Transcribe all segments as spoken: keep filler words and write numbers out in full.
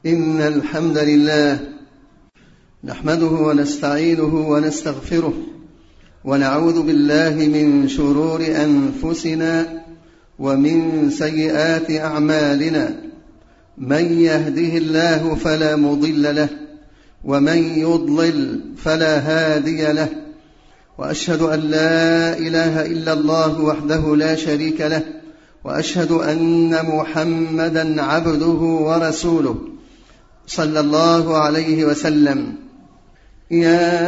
إن الحمد لله نحمده ونستعينه ونستغفره ونعوذ بالله من شرور أنفسنا ومن سيئات أعمالنا. من يهده الله فلا مضل له ومن يضلل فلا هادي له، وأشهد أن لا إله إلا الله وحده لا شريك له، وأشهد أن محمدا عبده ورسوله صلى الله عليه وسلم. يا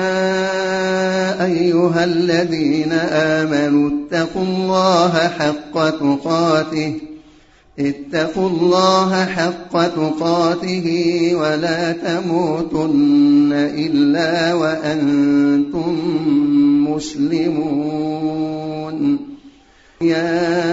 أيها الذين آمنوا اتقوا الله حق تقاته اتقوا الله حق تقاته ولا تموتن إلا وأنتم مسلمون. يا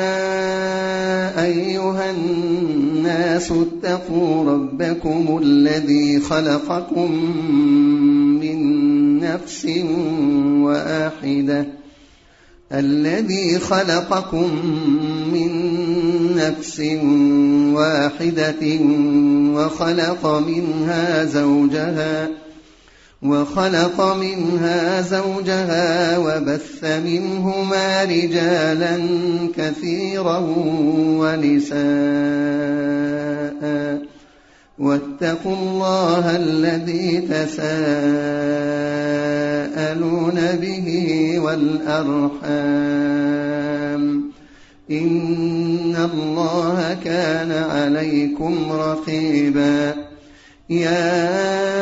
أيها الناس اتقوا ربكم الذي خلقكم من نفس واحدة الذي خلقكم من نفس واحدة وخلق منها زوجها وخلق منها زوجها وبث منهما رجالا كثيرا ونساء، واتقوا الله الذي تساءلون به والأرحام، إن الله كان عليكم رقيبا. يا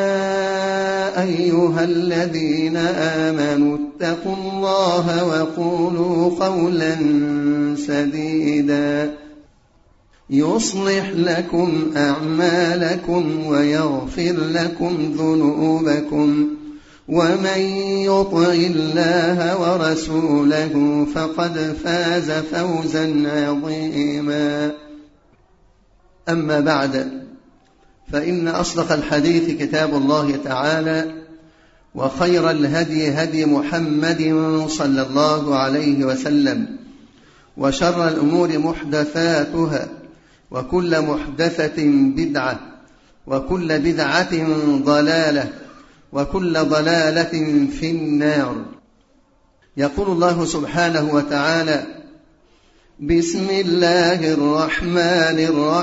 أيها الذين آمنوا اتقوا الله وقولوا قولا سديدا يصلح لكم أعمالكم ويغفر لكم ذنوبكم، ومن يطع الله ورسوله فقد فاز فوزا عظيما. أما بعد، فإن أصدق الحديث كتاب الله تعالى، وخير الهدي هدي محمد صلى الله عليه وسلم، وشر الأمور محدثاتها، وكل محدثة بدعة، وكل بدعة ضلالة، وكل ضلالة في النار. يقول الله سبحانه وتعالى: بسم الله الرحمن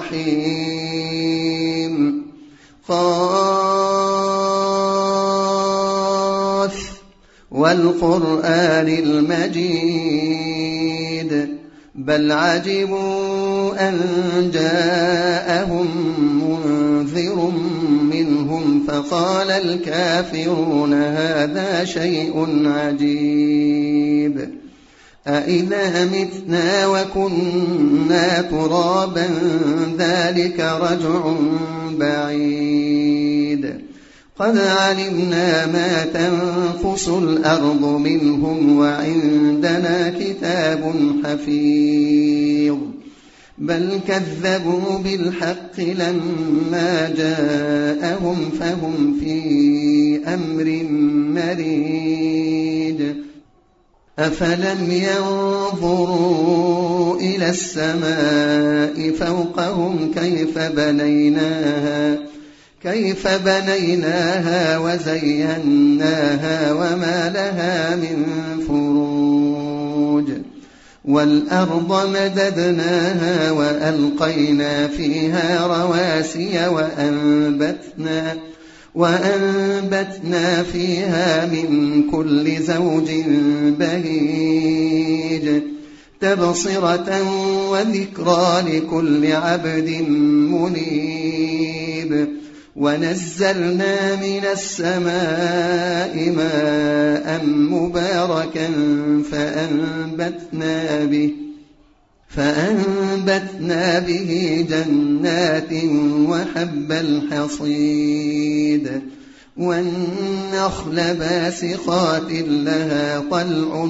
الرحيم. قاف والقرآن المجيد بل عجبوا أن جاءهم منذر منهم فقال الكافرون هذا شيء عجيب، أإذا متنا وكنا ترابا ذلك رجع بعيد، قد علمنا ما تنقص الأرض منهم وعندنا كتاب حفيظ، بل كذبوا بالحق لما جاءهم فهم في أمر مريج. أفلم ينظروا إلى السماء فوقهم كيف بنيناها كيف بنيناها وزيناها وما لها من فروج، والأرض مددناها وألقينا فيها رواسي وأنبتنا وأنبتنا فيها من كل زوج بهيج، تبصرة وذكرى لكل عبد منيب. ونزلنا من السماء ماء مباركا فأنبتنا به فأنبتنا به جنات وحب الحصيد، والنخل باسقات لها طلع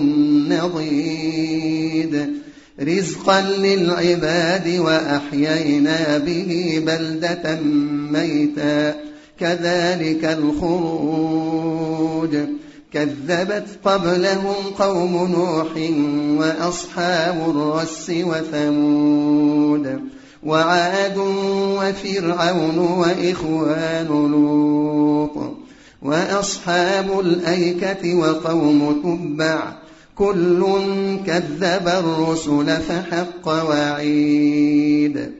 نضيد، رزقا للعباد وأحيينا به بلدة ميتا كذلك الخروج. كذبت قبلهم قوم نوح وأصحاب الرس وثمود وعاد وفرعون وإخوان لوط وأصحاب الأيكة وقوم تبع كل كذب الرسل فحق وعيد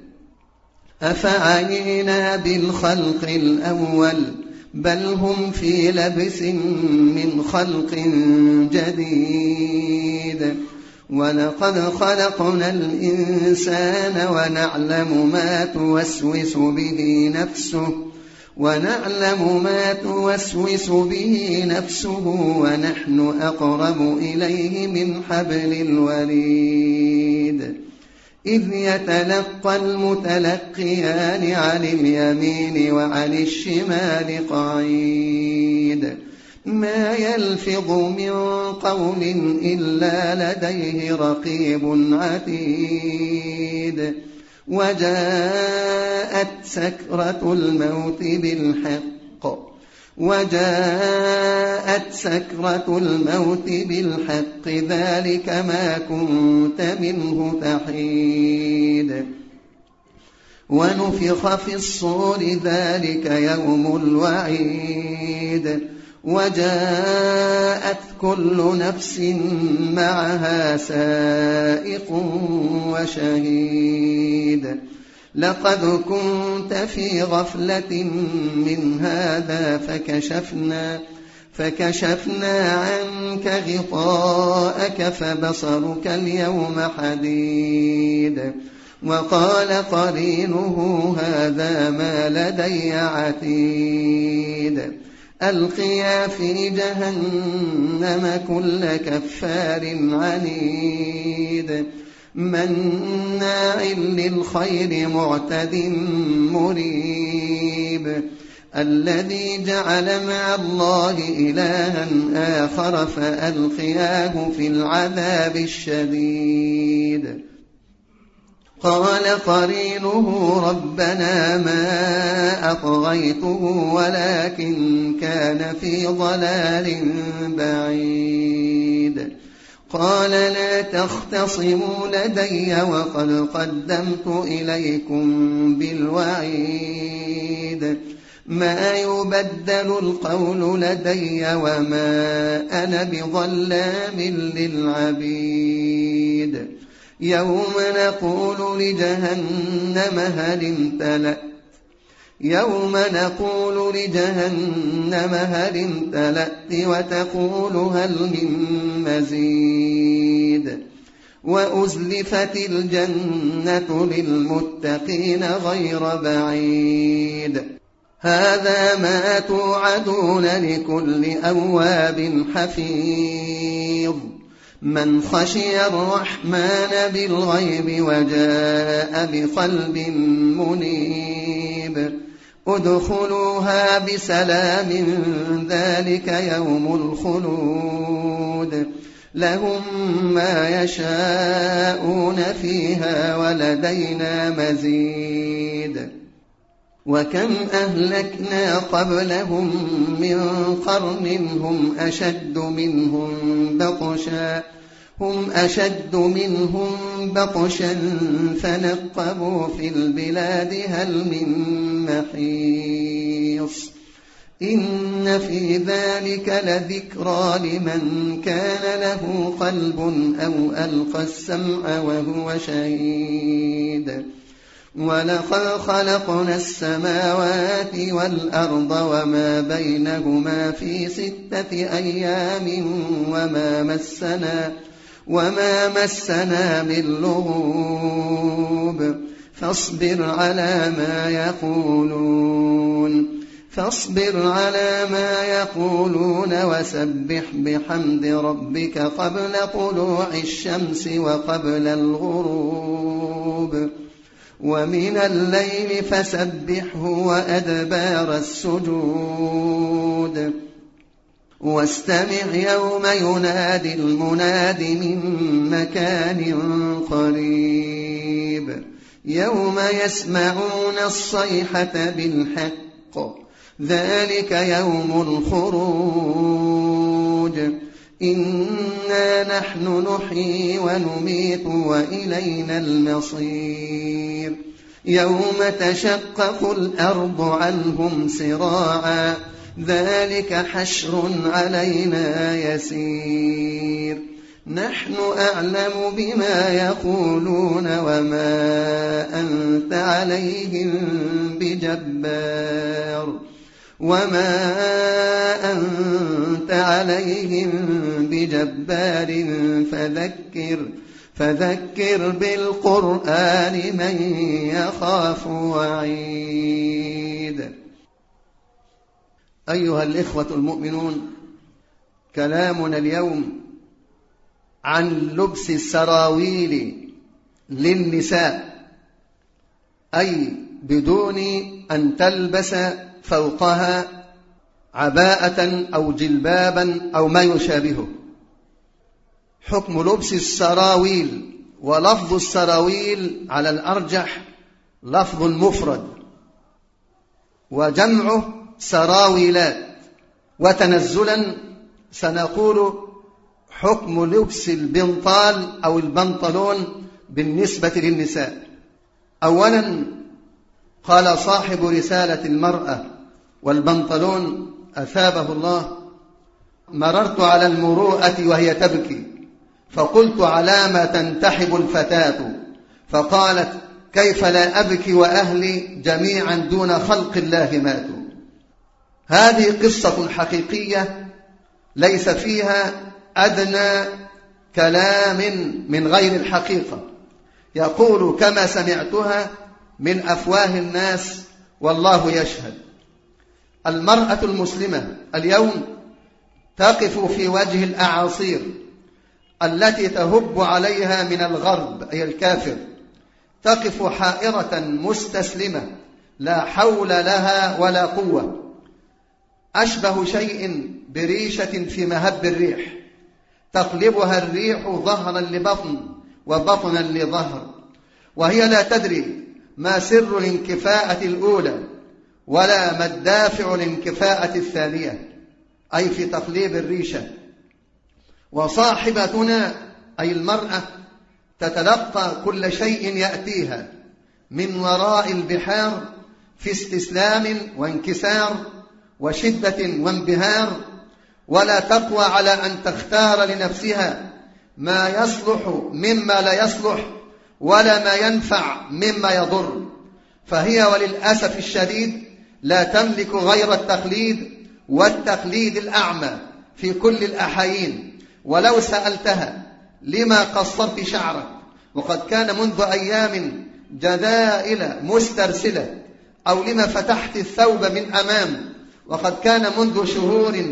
أفعينا بالخلق الأول بل هم في لبس من خلق جديد ولقد خلقنا الإنسان ونعلم ما توسوس به نفسه ونعلم ما توسوس به نفسه ونحن أقرب إليه من حبل الوريد إذ يتلقى المتلقيان عن اليمين وعن الشمال قعيد ما يلفظ من قول إلا لديه رقيب عتيد وجاءت سكرة الموت بالحق وجاءت سكرة الموت بالحق ذلك ما كنت منه تحيد ونفخ في الصور ذلك يوم الوعيد وجاءت كل نفس معها سائق وشهيد لقد كنت في غفلة من هذا فكشفنا فكشفنا عنك غطاءك فبصرك اليوم حديد وقال قرينه هذا ما لدي عتيد ألقيا في جهنم كل كفار عنيد مناع للخير معتد مريب الذي جعل مع الله إلها آخر فألقياه في العذاب الشديد قال قرينه ربنا ما أطغيته ولكن كان في ضلال بعيد قال لا تختصموا لدي وقد قدمت إليكم بالوعيد ما يبدل القول لدي وما أنا بظلام للعبيد يوم نقول لجهنم هل امتلأت يوم نقول لجهنم هل امتلأت وتقول هل من مزيد وأزلفت الجنة للمتقين غير بعيد هذا ما توعدون لكل أواب حفيظ من خشي الرحمن بالغيب وجاء بقلب منيب ادخلوها بسلام ذلك يوم الخلود لهم ما يشاءون فيها ولدينا مزيد وكم أهلكنا قبلهم من قرن هم أشد منهم بطشا هم أشد منهم بطشا فنقبوا في البلاد هل من محيص إن في ذلك لذكرى لمن كان له قلب أو ألقى السمع وهو شهيد ولقد خلقنا السماوات والأرض وما بينهما في ستة أيام وما مسنا وما مسنا من لغوب فاصبر على ما يقولون فاصبر على ما يقولون وسبح بحمد ربك قبل طلوع الشمس وقبل الغروب ومن الليل فسبحه وأدبار السجود واستمع يوم ينادي المناد من مكان قريب يوم يسمعون الصيحة بالحق ذلك يوم الخروج إنا نحن نحيي ونميت وإلينا المصير يوم تشقق الأرض عنهم سراعا ذلك حشر علينا يسير نحن أعلم بما يقولون وما أنت عليهم بجبار وما أنت عليهم بجبار فذكر فذكر بالقرآن من يخاف وعيد. أيها الإخوة المؤمنون، كلامنا اليوم عن لبس السراويل للنساء، أي بدون أن تلبس فوقها عباءة أو جلبابا أو ما يشابهه. حكم لبس السراويل، ولفظ السراويل على الأرجح لفظ مفرد، وجمعه سراويلات. وتنزلا سنقول حكم لبس البنطال أو البنطلون بالنسبة للنساء. أولا قال صاحب رسالة المرأة والبنطلون أثابه الله: مررت على المروءة وهي تبكي فقلت على ما تنتحب الفتاة، فقالت كيف لا أبكي وأهلي جميعا دون خلق الله ماتوا. هذه قصة حقيقية ليس فيها أدنى كلام من غير الحقيقة، يقول كما سمعتها من أفواه الناس والله يشهد. المرأة المسلمة اليوم تقف في وجه الأعاصير التي تهب عليها من الغرب أي الكافر، تقف حائرة مستسلمة لا حول لها ولا قوة، أشبه شيء بريشة في مهب الريح، تقلبها الريح ظهرا لبطن وبطنا لظهر، وهي لا تدري ما سر الانكفاءة الأولى ولا ما الدافع الانكفاءة الثانية، أي في تقليب الريشة. وصاحبتنا أي المرأة تتلقى كل شيء يأتيها من وراء البحار في استسلام وانكسار وشدة وانبهار، ولا تقوى على أن تختار لنفسها ما يصلح مما لا يصلح ولا ما ينفع مما يضر، فهي وللأسف الشديد لا تملك غير التقليد والتقليد الأعمى في كل الأحايين. ولو سألتها لما قصرت شعرك وقد كان منذ أيام جدائل مسترسلة، أو لما فتحت الثوب من أمام وقد كان منذ شهور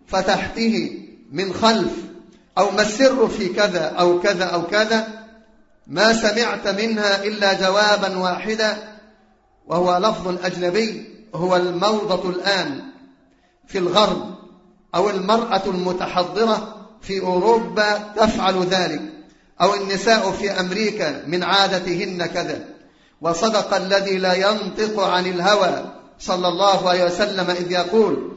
فتحته من خلف، أو ما السر في كذا أو كذا أو كذا، ما سمعت منها إلا جوابا واحدا وهو لفظ أجنبي، هو الموضة الآن في الغرب أو المرأة المتحضرة في أوروبا تفعل ذلك، أو النساء في أمريكا من عادتهن كذا. وصدق الذي لا ينطق عن الهوى صلى الله عليه وسلم إذ يقول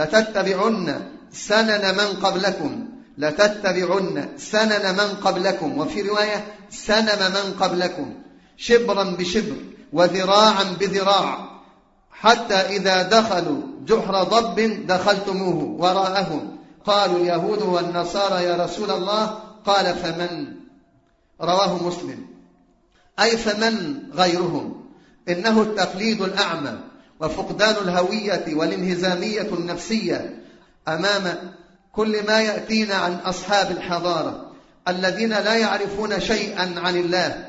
لتتبعن سنن من قبلكم لتتبعن سنن من قبلكم وفي رواية سنن من قبلكم شبرا بشبر وذراعا بذراع، حتى إذا دخلوا جحر ضب دخلتموه وراءهم. قالوا اليهود والنصارى يا رسول الله، قال فمن؟ رواه مسلم. أي فمن غيرهم؟ إنه التقليد الأعمى وفقدان الهوية والانهزامية النفسية أمام كل ما يأتينا عن أصحاب الحضارة الذين لا يعرفون شيئا عن الله.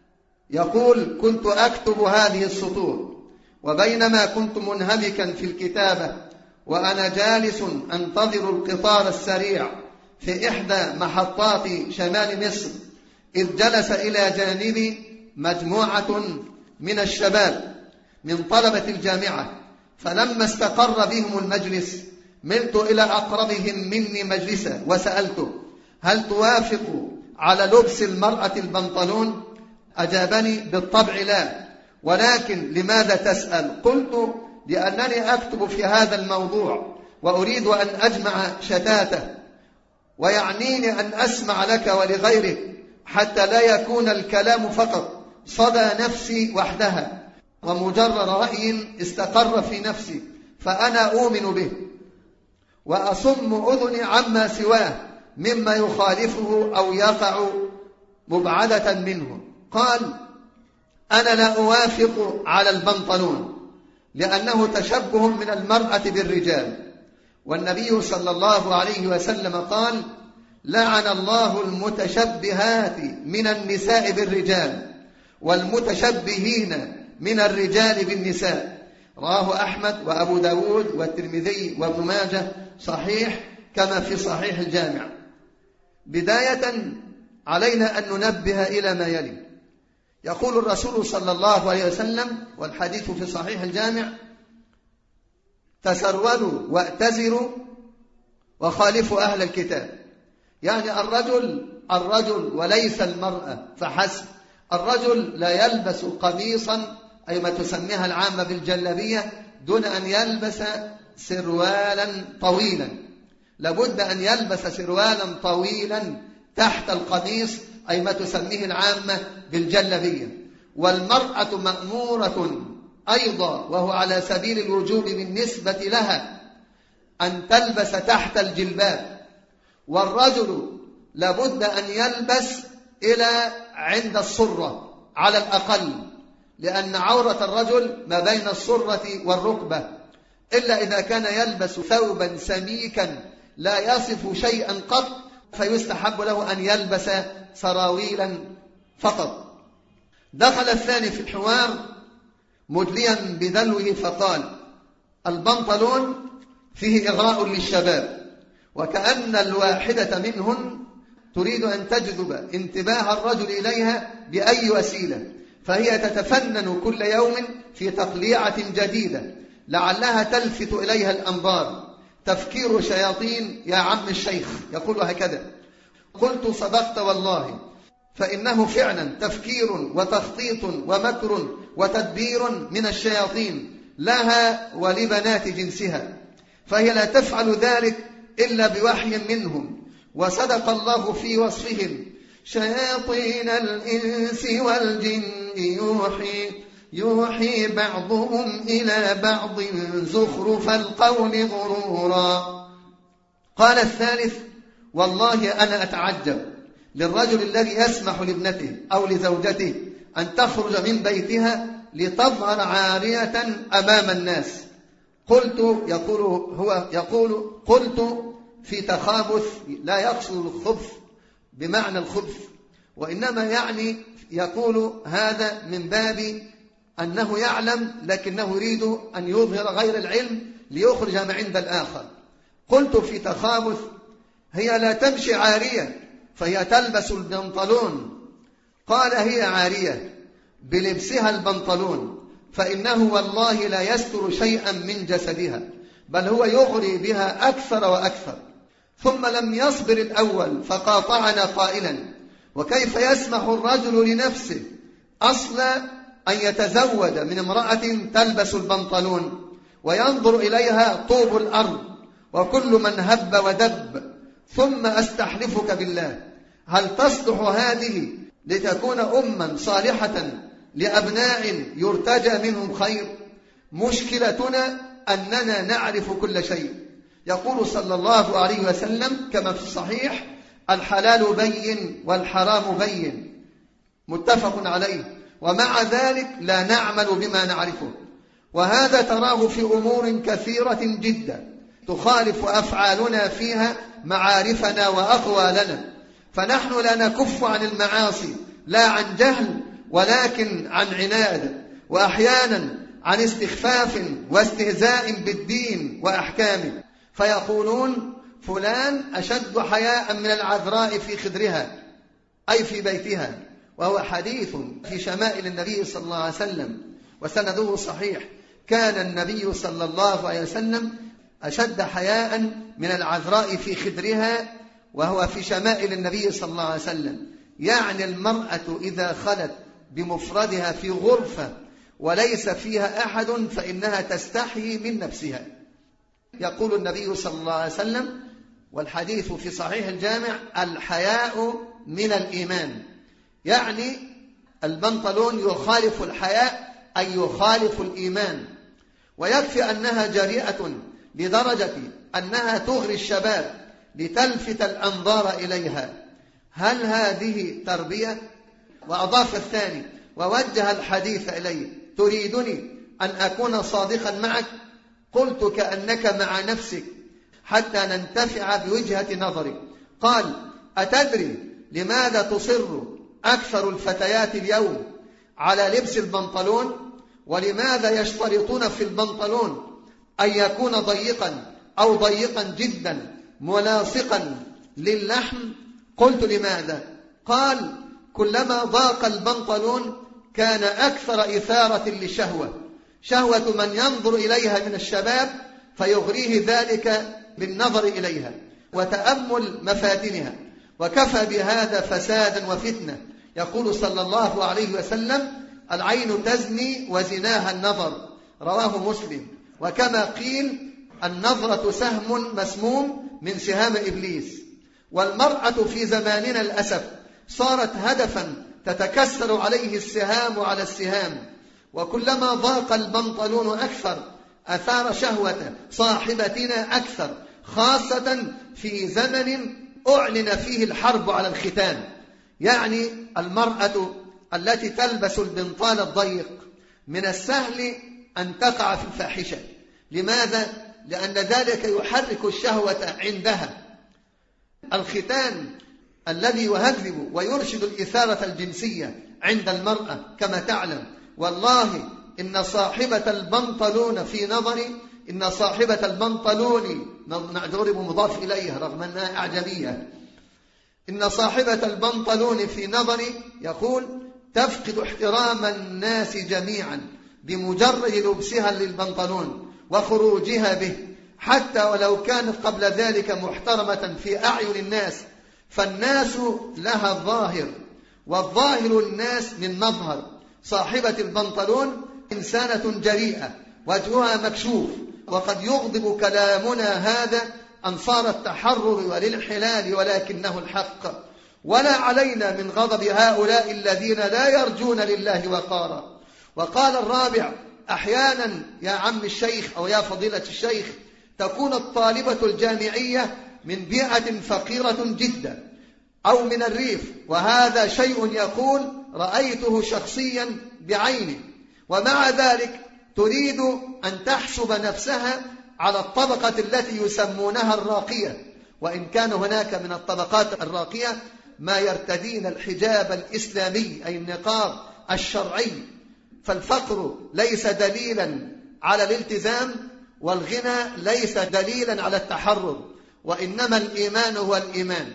يقول كنت أكتب هذه السطور وبينما كنت منهمكا في الكتابة وأنا جالس أنتظر القطار السريع في إحدى محطات شمال مصر، إذ جلس إلى جانبي مجموعة من الشباب من طلبة الجامعة، فلما استقر بهم المجلس ملت إلى أقربهم مني مجلسا وسألته هل توافق على لبس المرأة البنطلون؟ أجابني بالطبع لا، ولكن لماذا تسأل؟ قلت لأنني أكتب في هذا الموضوع وأريد أن أجمع شتاته، ويعنيني أن أسمع لك ولغيرك حتى لا يكون الكلام فقط صدى نفسي وحدها ومجرد رأي استقر في نفسي فأنا أؤمن به، وأصم أذني عما سواه مما يخالفه أو يقع مبعدة منه. قال: أنا لا أوافق على البنطلون لأنه تشبه من المرأة بالرجال، والنبي صلى الله عليه وسلم قال: لعن الله المتشبهات من النساء بالرجال والمتشبهين من الرجال بالنساء. رواه أحمد وأبو داود والترمذي وابن ماجه، صحيح كما في صحيح الجامع. بداية علينا أن ننبه إلى ما يلي. يقول الرسول صلى الله عليه وسلم والحديث في صحيح الجامع: تسرولوا واعتزروا وخالفوا أهل الكتاب. يعني الرجل الرجل وليس المرأة فحسب. الرجل لا يلبس قميصا أي ما تسميها العامة بالجلبية دون أن يلبس سروالا طويلا، لابد أن يلبس سروالا طويلا تحت القميص أي ما تسميه العامة بالجلبية. والمرأة مأمورة أيضا، وهو على سبيل الوجوب بالنسبة لها، أن تلبس تحت الجلباب. والرجل لابد أن يلبس إلى عند السرة على الأقل، لأن عورة الرجل ما بين السرة والركبة، إلا إذا كان يلبس ثوبا سميكا لا يصف شيئا قط فيستحب له أن يلبس سراويلا فقط. دخل الثاني في الحوار مدليا بذلوه فقال: البنطلون فيه إغراء للشباب، وكأن الواحدة منهن تريد أن تجذب انتباه الرجل إليها بأي وسيلة، فهي تتفنن كل يوم في تقليعة جديدة لعلها تلفت إليها الأنظار. تفكير شياطين يا عم الشيخ، يقول هكذا. قلت: صدقت والله، فإنه فعلا تفكير وتخطيط ومكر وتدبير من الشياطين لها ولبنات جنسها، فهي لا تفعل ذلك إلا بوحي منهم. وصدق الله في وصفهم: شياطين الإنس والجن يوحي يوحي بعضهم إلى بعض زخرف القول غرورا. قال الثالث: والله أنا أتعجب للرجل الذي يسمح لابنته أو لزوجته أن تخرج من بيتها لتظهر عارية أمام الناس. قلت يقول هو يقول قلت في تخابث، لا يقصد الخبث بمعنى الخبث، وإنما يعني يقول هذا من باب أنه يعلم لكنه يريد أن يظهر غير العلم ليخرج ما عند الآخر. قلت في تخابث: هي لا تمشي عارية فهي تلبس البنطلون. قال: هي عارية بلبسها البنطلون، فإنه والله لا يستر شيئا من جسدها، بل هو يغري بها أكثر وأكثر. ثم لم يصبر الأول فقاطعنا قائلا: وكيف يسمح الرجل لنفسه أصلا أن يتزود من امرأة تلبس البنطلون وينظر إليها طوب الأرض وكل من هب ودب؟ ثم أستحلفك بالله، هل تصلح هذه لتكون أما صالحة لأبناء يرتجى منهم خير؟ مشكلتنا أننا نعرف كل شيء. يقول صلى الله عليه وسلم كما في الصحيح: الحلال بين والحرام بين، متفق عليه، ومع ذلك لا نعمل بما نعرفه. وهذا تراه في أمور كثيرة جدا تخالف أفعالنا فيها معارفنا وأقوالنا، فنحن لا نكف عن المعاصي لا عن جهل ولكن عن عناد، وأحيانا عن استخفاف واستهزاء بالدين وأحكامه. فيقولون: فلان أشد حياء من العذراء في خدرها، أي في بيتها، وهو حديث في شمائل النبي صلى الله عليه وسلم وسنده صحيح. كان النبي صلى الله عليه وسلم أشد حياء من العذراء في خدرها، وهو في شمائل النبي صلى الله عليه وسلم. يعني المرأة إذا خلت بمفردها في غرفة وليس فيها أحد فإنها تستحي من نفسها. يقول النبي صلى الله عليه وسلم والحديث في صحيح الجامع: الحياء من الإيمان، يعني البنطلون يخالف الحياء أي يخالف الإيمان، ويكفي أنها جريئة لدرجة أنها تغري الشباب لتلفت الأنظار إليها. هل هذه تربية؟ وأضاف الثاني ووجه الحديث إليه: تريدني أن أكون صادقا معك؟ قلت: كأنك مع نفسك حتى ننتفع بوجهة نظرك. قال: أتدري لماذا تصر أكثر الفتيات اليوم على لبس البنطلون؟ ولماذا يشترطون في البنطلون أن يكون ضيقا أو ضيقا جدا ملاصقا للحم؟ قلت: لماذا؟ قال: كلما ضاق البنطلون كان أكثر إثارة للشهوة، شهوة من ينظر إليها من الشباب فيغريه ذلك بالنظر إليها وتأمل مفاتنها، وكفى بهذا فسادا وفتنة. يقول صلى الله عليه وسلم: العين تزني وزناها النظر، رواه مسلم. وكما قيل: النظرة سهم مسموم من سهام إبليس. والمرأة في زماننا الأسف صارت هدفا تتكسر عليه السهام على السهام، وكلما ضاق البنطلون أكثر أثار شهوة صاحبتنا أكثر، خاصة في زمن أعلن فيه الحرب على الختان. يعني المرأة التي تلبس البنطال الضيق من السهل أن تقع في الفاحشة. لماذا؟ لأن ذلك يحرك الشهوة عندها. الختان الذي يهذب ويرشد الإثارة الجنسية عند المرأة كما تعلم. والله إن صاحبة البنطلون في نظري إن صاحبة البنطلون نعجرب مضاف إليها رغم أنها أعجمية. إن صاحبة البنطلون في نظري يقول تفقد احترام الناس جميعا بمجرد لبسها للبنطلون وخروجها به، حتى ولو كانت قبل ذلك محترمة في أعين الناس، فالناس لها الظاهر والظاهر الناس من مظهر. صاحبة البنطلون إنسانة جريئة وجهها مكشوف، وقد يغضب كلامنا هذا أنصار التحرر والانحلال، ولكنه الحق. ولا علينا من غضب هؤلاء الذين لا يرجون لله وقارا. وقال الرابع: أحيانا يا عم الشيخ أو يا فضيلة الشيخ تكون الطالبة الجامعية من بيئة فقيرة جدا أو من الريف، وهذا شيء يقول رأيته شخصيا بعيني، ومع ذلك تريد أن تحسب نفسها على الطبقة التي يسمونها الراقية، وإن كان هناك من الطبقات الراقية ما يرتدين الحجاب الإسلامي أي النقاب الشرعي. فالفقر ليس دليلا على الالتزام، والغنى ليس دليلا على التحرر، وإنما الإيمان هو الإيمان.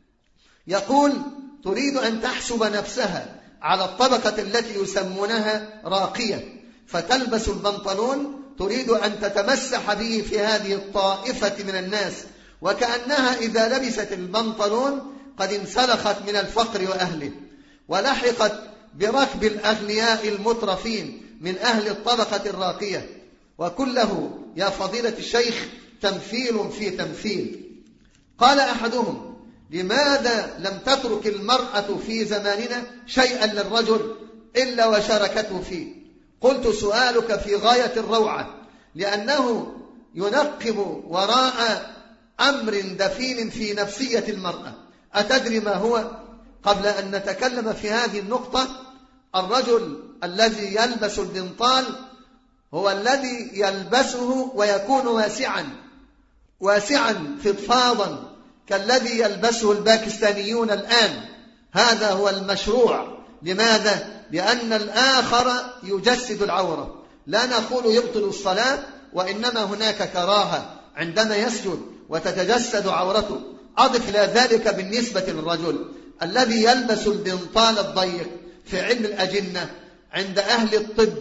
يقول تريد أن تحسب نفسها على الطبقة التي يسمونها راقية، فتلبس البنطلون تريد أن تتمسح به في هذه الطائفة من الناس، وكأنها إذا لبست البنطلون قد انسلخت من الفقر وأهله، ولحقت بركب الأغنياء المترفين من أهل الطبقة الراقية. وكله يا فضيلة الشيخ تمثيل في تمثيل. قال أحدهم: لماذا لم تترك المرأة في زماننا شيئا للرجل إلا وشاركته فيه؟ قلت: سؤالك في غاية الروعة، لأنه ينقب وراء أمر دفين في نفسية المرأة. أتدري ما هو؟ قبل أن نتكلم في هذه النقطة، الرجل الذي يلبس البنطال هو الذي يلبسه ويكون واسعا واسعا فضفاضا كالذي يلبسه الباكستانيون الآن. هذا هو المشروع. لماذا؟ لأن الآخر يجسد العورة. لا نقول يبطل الصلاة، وإنما هناك كراهة عندما يسجد وتتجسد عورته. أضف إلى ذلك بالنسبة للرجل الذي يلبس البنطال الضيق في علم الأجنة عند أهل الطب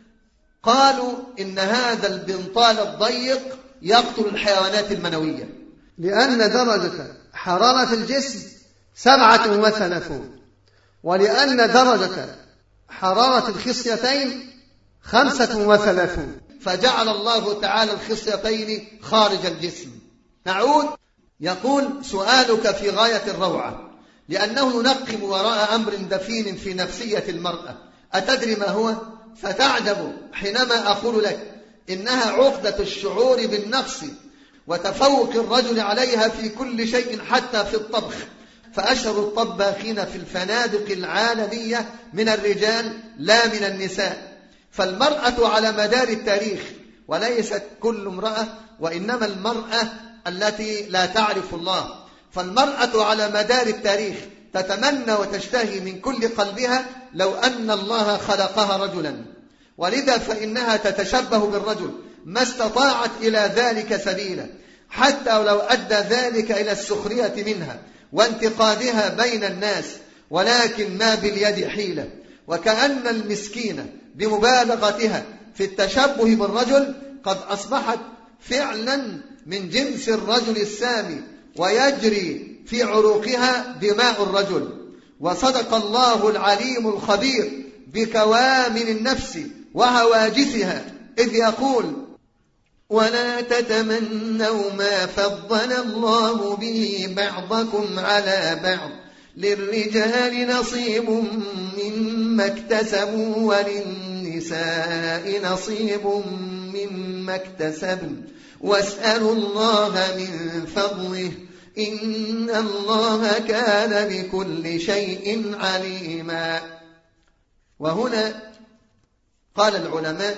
قالوا إن هذا البنطال الضيق يقتل الحيوانات المنوية، لأن درجة حرارة الجسم سبعة وثلاثون، ولأن درجة حرارة الخصيتين خمسة وثلاثون، فجعل الله تعالى الخصيتين خارج الجسم. نعود. يقول سؤالك في غاية الروعة، لأنه ينقب وراء أمر دفين في نفسية المرأة. أتدري ما هو؟ فتعجب حينما أقول لك إنها عقدة الشعور بالنقص وتفوق الرجل عليها في كل شيء حتى في الطبخ. فأشهر الطباخين في الفنادق العالمية من الرجال لا من النساء. فالمرأة على مدار التاريخ، وليست كل امرأة، وإنما المرأة التي لا تعرف الله، فالمرأة على مدار التاريخ تتمنى وتشتهي من كل قلبها لو أن الله خلقها رجلا، ولذا فإنها تتشبه بالرجل ما استطاعت إلى ذلك سبيلا، حتى لو أدى ذلك إلى السخرية منها وانتقادها بين الناس، ولكن ما باليد حيلة. وكأن المسكينة بمبالغتها في التشبه بالرجل قد أصبحت فعلا من جنس الرجل السامي، ويجري في عروقها دماء الرجل. وصدق الله العليم الخبير بكوامن النفس وهواجسها إذ يقول: ولا تتمنوا ما فضل الله به بعضكم على بعض للرجال نصيب مما اكتسبوا وللنساء نصيب مما اكتسبن واسألوا الله من فضله إن الله كان بكل شيء عليما. وهنا قال العلماء: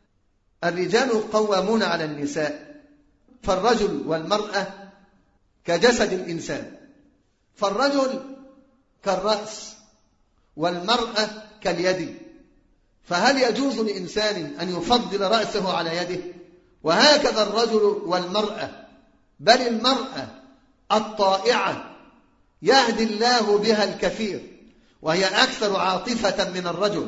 الرجال قوامون على النساء، فالرجل والمرأة كجسد الإنسان، فالرجل كالرأس والمرأة كاليد، فهل يجوز لإنسان أن يفضل رأسه على يده؟ وهكذا الرجل والمرأة، بل المرأة الطائعة يهدي الله بها الكثير وهي أكثر عاطفة من الرجل.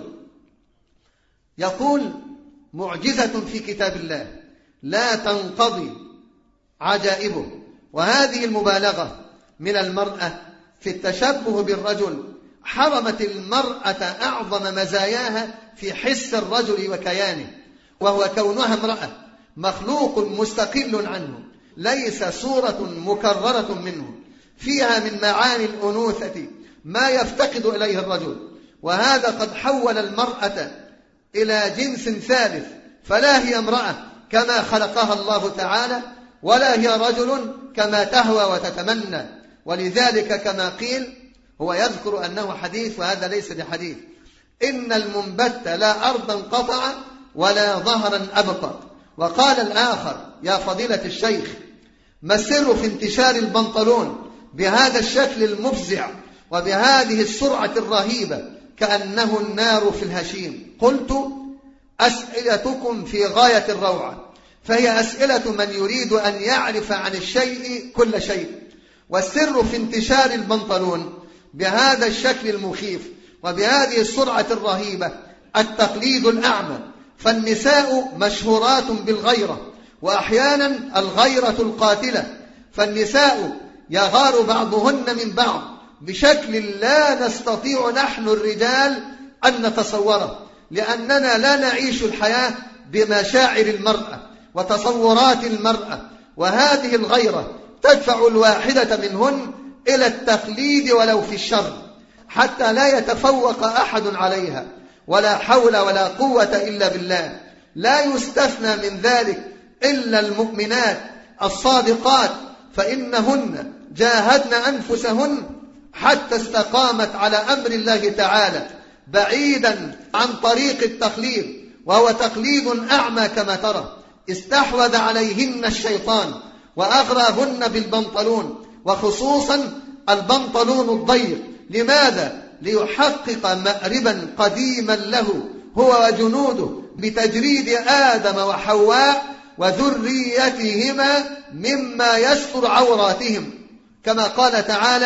يقول: معجزة في كتاب الله لا تنقضي عجائبه. وهذه المبالغة من المرأة في التشبه بالرجل حرمت المرأة أعظم مزاياها في حس الرجل وكيانه، وهو كونها امرأة مخلوق مستقل عنه، ليس صورة مكررة منه، فيها من معاني الأنوثة ما يفتقد إليه الرجل. وهذا قد حول المرأة إلى جنس ثالث، فلا هي امرأة كما خلقها الله تعالى، ولا هي رجل كما تهوى وتتمنى. ولذلك كما قيل، هو يذكر أنه حديث وهذا ليس بحديث: إن المنبت لا أرضا قطع ولا ظهرا أبقى. وقال الآخر: يا فضيلة الشيخ، ما السر في انتشار البنطلون بهذا الشكل المفزع وبهذه السرعة الرهيبة كأنه النار في الهشيم؟ قلت: أسئلتكم في غاية الروعة، فهي أسئلة من يريد أن يعرف عن الشيء كل شيء. والسر في انتشار البنطلون بهذا الشكل المخيف وبهذه السرعة الرهيبة التقليد الأعمى. فالنساء مشهورات بالغيرة، وأحيانا الغيرة القاتلة، فالنساء يغار بعضهن من بعض بشكل لا نستطيع نحن الرجال أن نتصوره، لأننا لا نعيش الحياة بمشاعر المرأة وتصورات المرأة. وهذه الغيرة تدفع الواحدة منهن إلى التقليد ولو في الشر، حتى لا يتفوق أحد عليها. ولا حول ولا قوة إلا بالله. لا يستثنى من ذلك إلا المؤمنات الصادقات، فإنهن جاهدن أنفسهن حتى استقامت على أمر الله تعالى، بعيدا عن طريق التقليد، وهو تقليد أعمى كما ترى. استحوذ عليهن الشيطان وأغراهن بالبنطلون، وخصوصا البنطلون الضيق. لماذا؟ ليحقق مأربا قديما له هو وجنوده بتجريد آدم وحواء وذريتهما مما يستر عوراتهم، كما قال تعالى: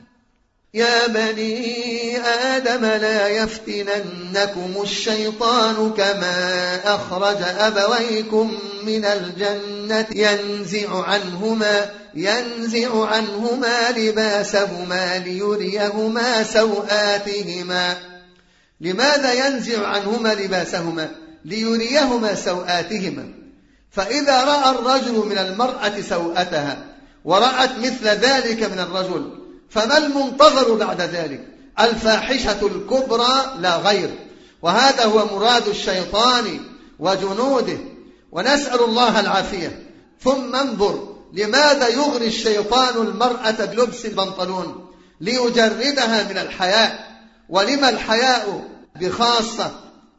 يا بني آدم لا يفتننكم الشيطان كما أخرج أبويكم من الجنة ينزع عنهما ينزع عنهما لباسهما ليريهما سوآتهما. لماذا ينزع عنهما لباسهما؟ ليريهما سوآتهما. فإذا رأى الرجل من المرأة سوءتها ورأت مثل ذلك من الرجل، فما المنتظر بعد ذلك؟ الفاحشة الكبرى لا غير. وهذا هو مراد الشيطان وجنوده، ونسأل الله العافية. ثم انظر لماذا يغري الشيطان المرأة بلبس البنطلون؟ ليجردها من الحياء. ولما الحياء بخاصة؟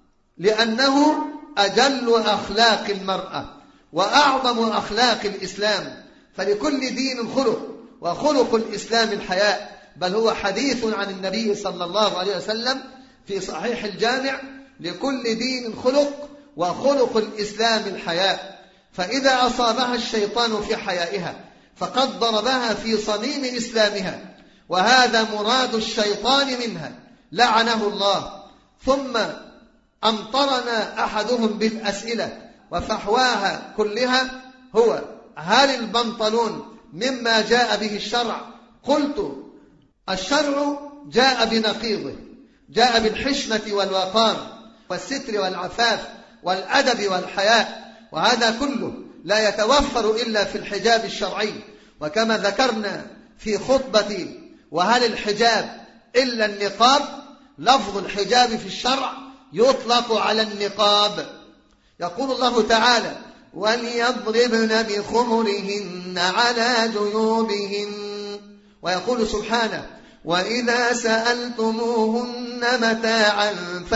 لأنه أجل أخلاق المرأة وأعظم أخلاق الإسلام، فلكل دين خلق، وخلق الإسلام الحياء. بل هو حديث عن النبي صلى الله عليه وسلم في صحيح الجامع: لكل دين خلق وخلق الإسلام الحياء. فإذا أصابها الشيطان في حيائها فقد ضربها في صميم إسلامها، وهذا مراد الشيطان منها لعنه الله. ثم أمطرنا أحدهم بالأسئلة وفحواها كلها هو: هل البنطلون مما جاء به الشرع؟ قلت: الشرع جاء بنقيضه، جاء بالحشمة والوقار والستر والعفاف والأدب والحياء، وهذا كله لا يتوفر إلا في الحجاب الشرعي. وكما ذكرنا في خطبة وهل الحجاب إلا النقاب، لفظ الحجاب في الشرع يطلق على النقاب. يقول الله تعالى: وليضربن بخمرهن على جيوبهن. ويقول سبحانه: وإذا سألتموهن متاعا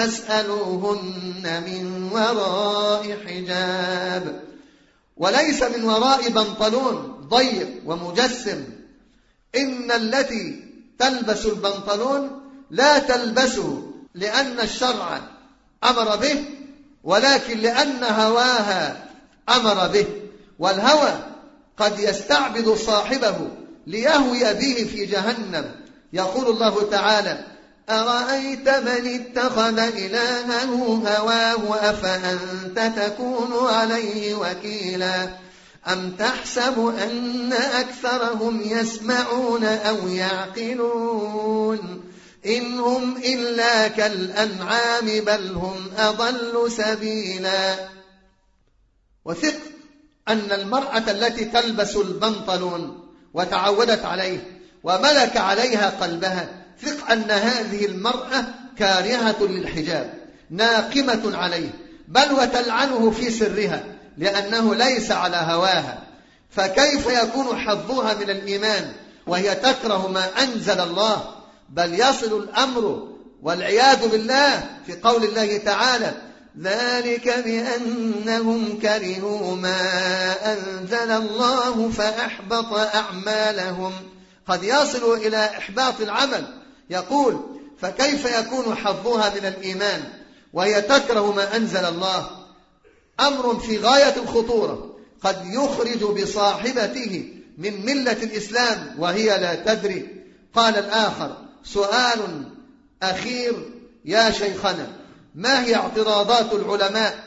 فاسألوهن من وراء حجاب. وليس من وراء بنطلون ضيق ومجسم. إن التي تلبس البنطلون لا تلبسه لأن الشرع أمر به، ولكن لأن هواها أمر به. والهوى قد يستعبد صاحبه ليهوي به في جهنم. يقول الله تعالى: أرأيت من اتخذ إلهه هواه أفأنت تكون عليه وكيلا أم تحسب أن أكثرهم يسمعون أو يعقلون إن هم إلا كالأنعام بل هم أضل سبيلا. وثق أن المرأة التي تلبس البنطلون وتعودت عليه وملك عليها قلبها، ثق أن هذه المرأة كارهة للحجاب ناقمة عليه، بل وتلعنه في سرها لأنه ليس على هواها. فكيف يكون حظها من الإيمان وهي تكره ما أنزل الله؟ بل يصل الأمر والعياذ بالله في قول الله تعالى: ذلك بأنهم كرهوا ما أنزل الله فأحبط أعمالهم. قد يصل إلى إحباط العمل. يقول: فكيف يكون حظها من الإيمان وهي تكره ما أنزل الله؟ أمر في غاية الخطورة، قد يخرج بصاحبته من ملة الإسلام وهي لا تدري. قال الآخر: سؤال أخير يا شيخنا، ما هي اعتراضات العلماء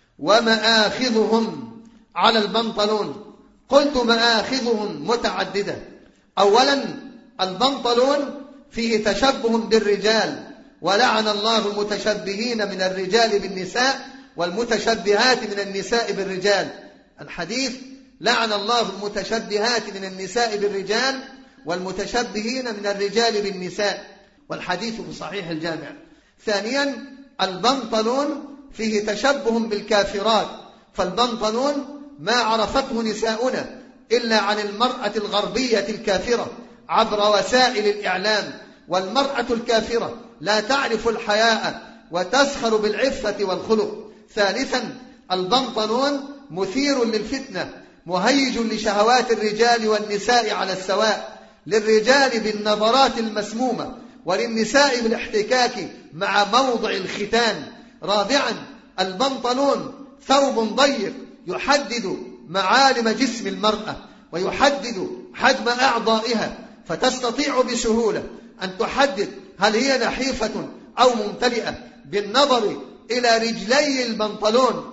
ومآخذهم على البنطلون؟ قلت: مآخذهم متعددة. أولا، البنطلون فيه تشبه بالرجال، ولعن الله المتشبهين من الرجال بالنساء والمتشبهات من النساء بالرجال. الحديث: لعن الله المتشبهات من النساء بالرجال والمتشبهين من الرجال بالنساء، والحديث في صحيح الجامع. ثانيا، البنطلون فيه تشبه بالكافرات، فالبنطلون ما عرفته نساؤنا إلا عن المرأة الغربية الكافرة عبر وسائل الإعلام، والمرأة الكافرة لا تعرف الحياء وتسخر بالعفة والخلق. ثالثا، البنطلون مثير للفتنة، مهيج لشهوات الرجال والنساء على السواء، للرجال بالنظرات المسمومة وللنساء بالاحتكاك مع موضع الختان. رابعا، البنطلون ثوب ضيق يحدد معالم جسم المرأة ويحدد حجم أعضائها، فتستطيع بسهولة أن تحدد هل هي نحيفة أو ممتلئة بالنظر إلى رجلي البنطلون.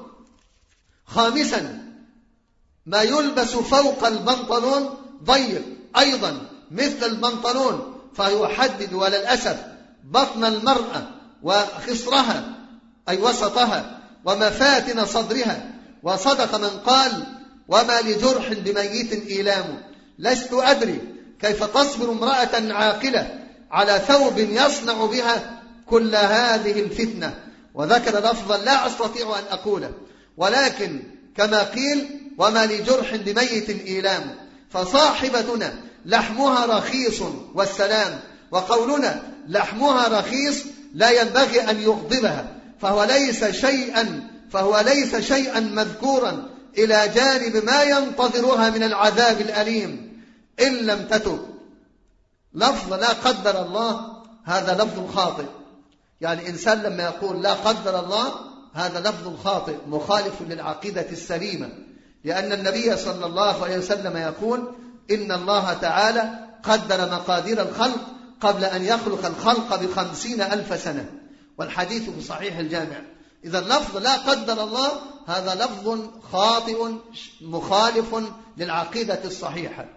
خامسا، ما يلبس فوق البنطلون ضيق أيضا مثل البنطلون، فيحدد وللأسف بطن المرأة وخصرها أي وسطها ومفاتن صدرها. وصدق من قال: وما لجرح بميت إيلام. لست أدري كيف تصبر امرأة عاقلة على ثوب يصنع بها كل هذه الفتنة؟ وذكر لفظا لا أستطيع أن أقوله، ولكن كما قيل: وما لجرح بميت إيلام. فصاحبتنا لحمها رخيص والسلام، وقولنا لحمها رخيص لا ينبغي أن يغضبها، فهو ليس شيئا فهو ليس شيئا مذكورا إلى جانب ما ينتظرها من العذاب الأليم إن لم تتب. لفظ لا قدر الله هذا لفظ خاطئ، يعني إنسان لما يقول لا قدر الله هذا لفظ خاطئ مخالف للعقيدة السليمة، لأن النبي صلى الله عليه وسلم يقول: إن الله تعالى قدر مقادير الخلق قبل أن يخلق الخلق بخمسين ألف سنة، والحديث في صحيح الجامع. إذا لفظ لا قدر الله هذا لفظ خاطئ مخالف للعقيدة الصحيحة.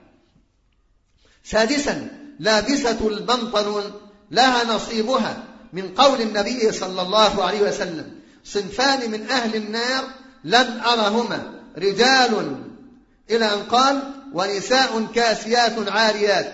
سادسا: لابسة البنطلون لها نصيبها، من قول النبي صلى الله عليه وسلم: صنفان من أهل النار لم أرهما، رجال إلى أن قال: ونساء كاسيات عاريات.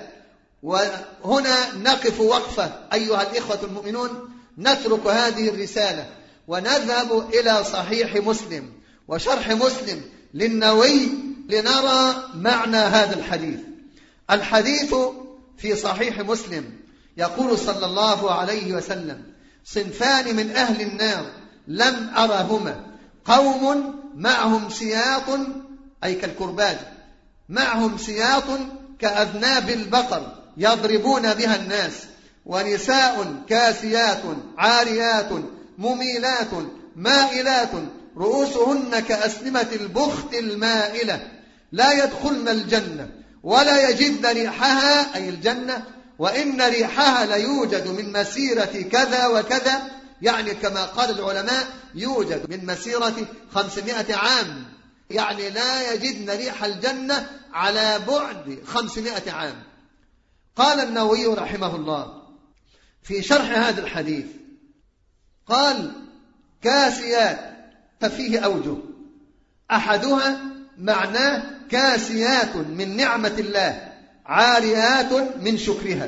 وهنا نقف وقفة أيها الإخوة المؤمنون، نترك هذه الرسالة ونذهب إلى صحيح مسلم وشرح مسلم للنووي لنرى معنى هذا الحديث. الحديث في صحيح مسلم يقول صلى الله عليه وسلم: صنفان من أهل النار لم أرهما، قوم معهم سياط أي كالكرباج، معهم سياط كأذناب البقر يضربون بها الناس، ونساء كاسيات عاريات مميلات مائلات رؤوسهن كأسنمة البخت المائلة، لا يدخلن الجنة ولا يجدن ريحها أي الجنة، وإن ريحها ليوجد من مسيرة كذا وكذا، يعني كما قال العلماء يوجد من مسيرة خمسمائة عام، يعني لا يجدن ريح الجنة على بعد خمسمائة عام. قال النووي رحمه الله في شرح هذا الحديث، قال: كاسيات، ففيه أوجه، أحدها معناه كاسيات من نعمة الله عاريات من شكرها،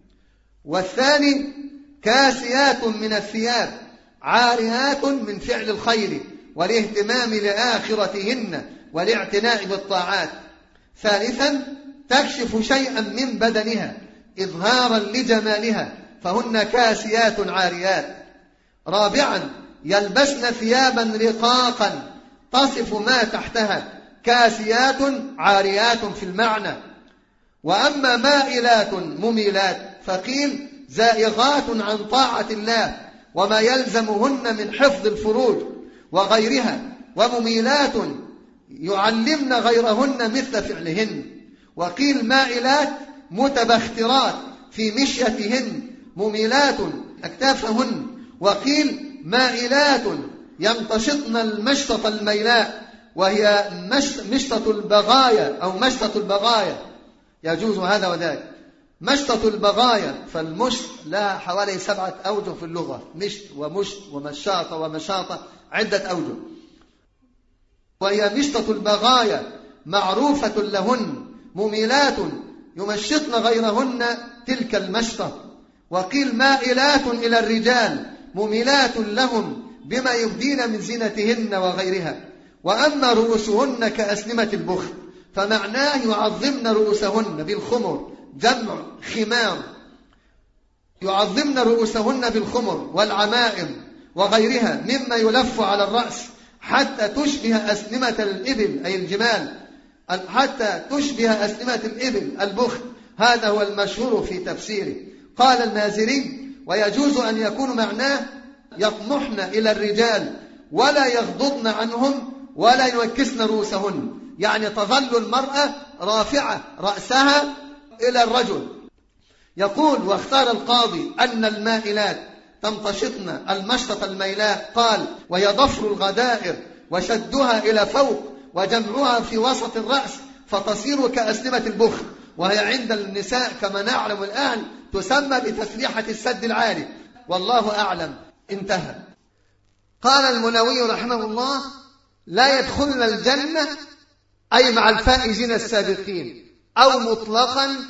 والثاني كاسيات من الثياب عاريات من فعل الخير والاهتمام لآخرتهن والاعتناء بالطاعات. ثالثا تكشف شيئا من بدنها إظهارا لجمالها، فهن كاسيات عاريات. رابعا يلبسن ثيابا رقاقا تصف ما تحتها، كاسيات عاريات في المعنى. وأما مائلات مميلات فقيل زائغات عن طاعة الله وما يلزمهن من حفظ الفروج وغيرها، ومميلات يعلمن غيرهن مثل فعلهن. وقيل مائلات متبخترات في مشيتهن، مميلات أكتافهن. وقيل مائلات يمتشطن المشطة الميلاء، وهي مشطة البغايا أو مشطة البغايا، يجوز هذا وذاك. مشطة البغايا، فالمشط لها حوالي سبعة أوجه في اللغة، مشط ومشط ومشاطة ومشاطة، عدة أوجه. وهي مشطة البغايا معروفة لهن، مميلات يمشطن غيرهن تلك المشطة. وقيل مائلات إلى الرجال، مميلات لهم بما يبدين من زينتهن وغيرها. وأما رؤوسهن كأسنمة البخت فمعناه يعظمن رؤوسهن بالخمر، جمع خمار، يعظمن رؤوسهن بالخمر والعمائم وغيرها مما يلف على الرأس حتى تشبه أسنمة الإبل أي الجمال، حتى تشبه أسنمة الإبل البخت. هذا هو المشهور في تفسيره. قال المازري: ويجوز أن يكون معناه يطمحن إلى الرجال ولا يغضضن عنهم ولا ينكسن رؤوسهن، يعني تظل المرأة رافعة رأسها إلى الرجل. يقول: واختار القاضي أن المائلات تمتشطن المشطة الميلاء، قال: وهي ضفر الغدائر وشدها إلى فوق وجمعها في وسط الرأس فتصير كأسنمة البخت، وهي عند النساء كما نعلم الآن تسمى بتسليحة السد العالي، والله أعلم. انتهى. قال المنوي رحمه الله: لا يدخلن الجنة أي مع الفائزين السابقين، أو مطلقا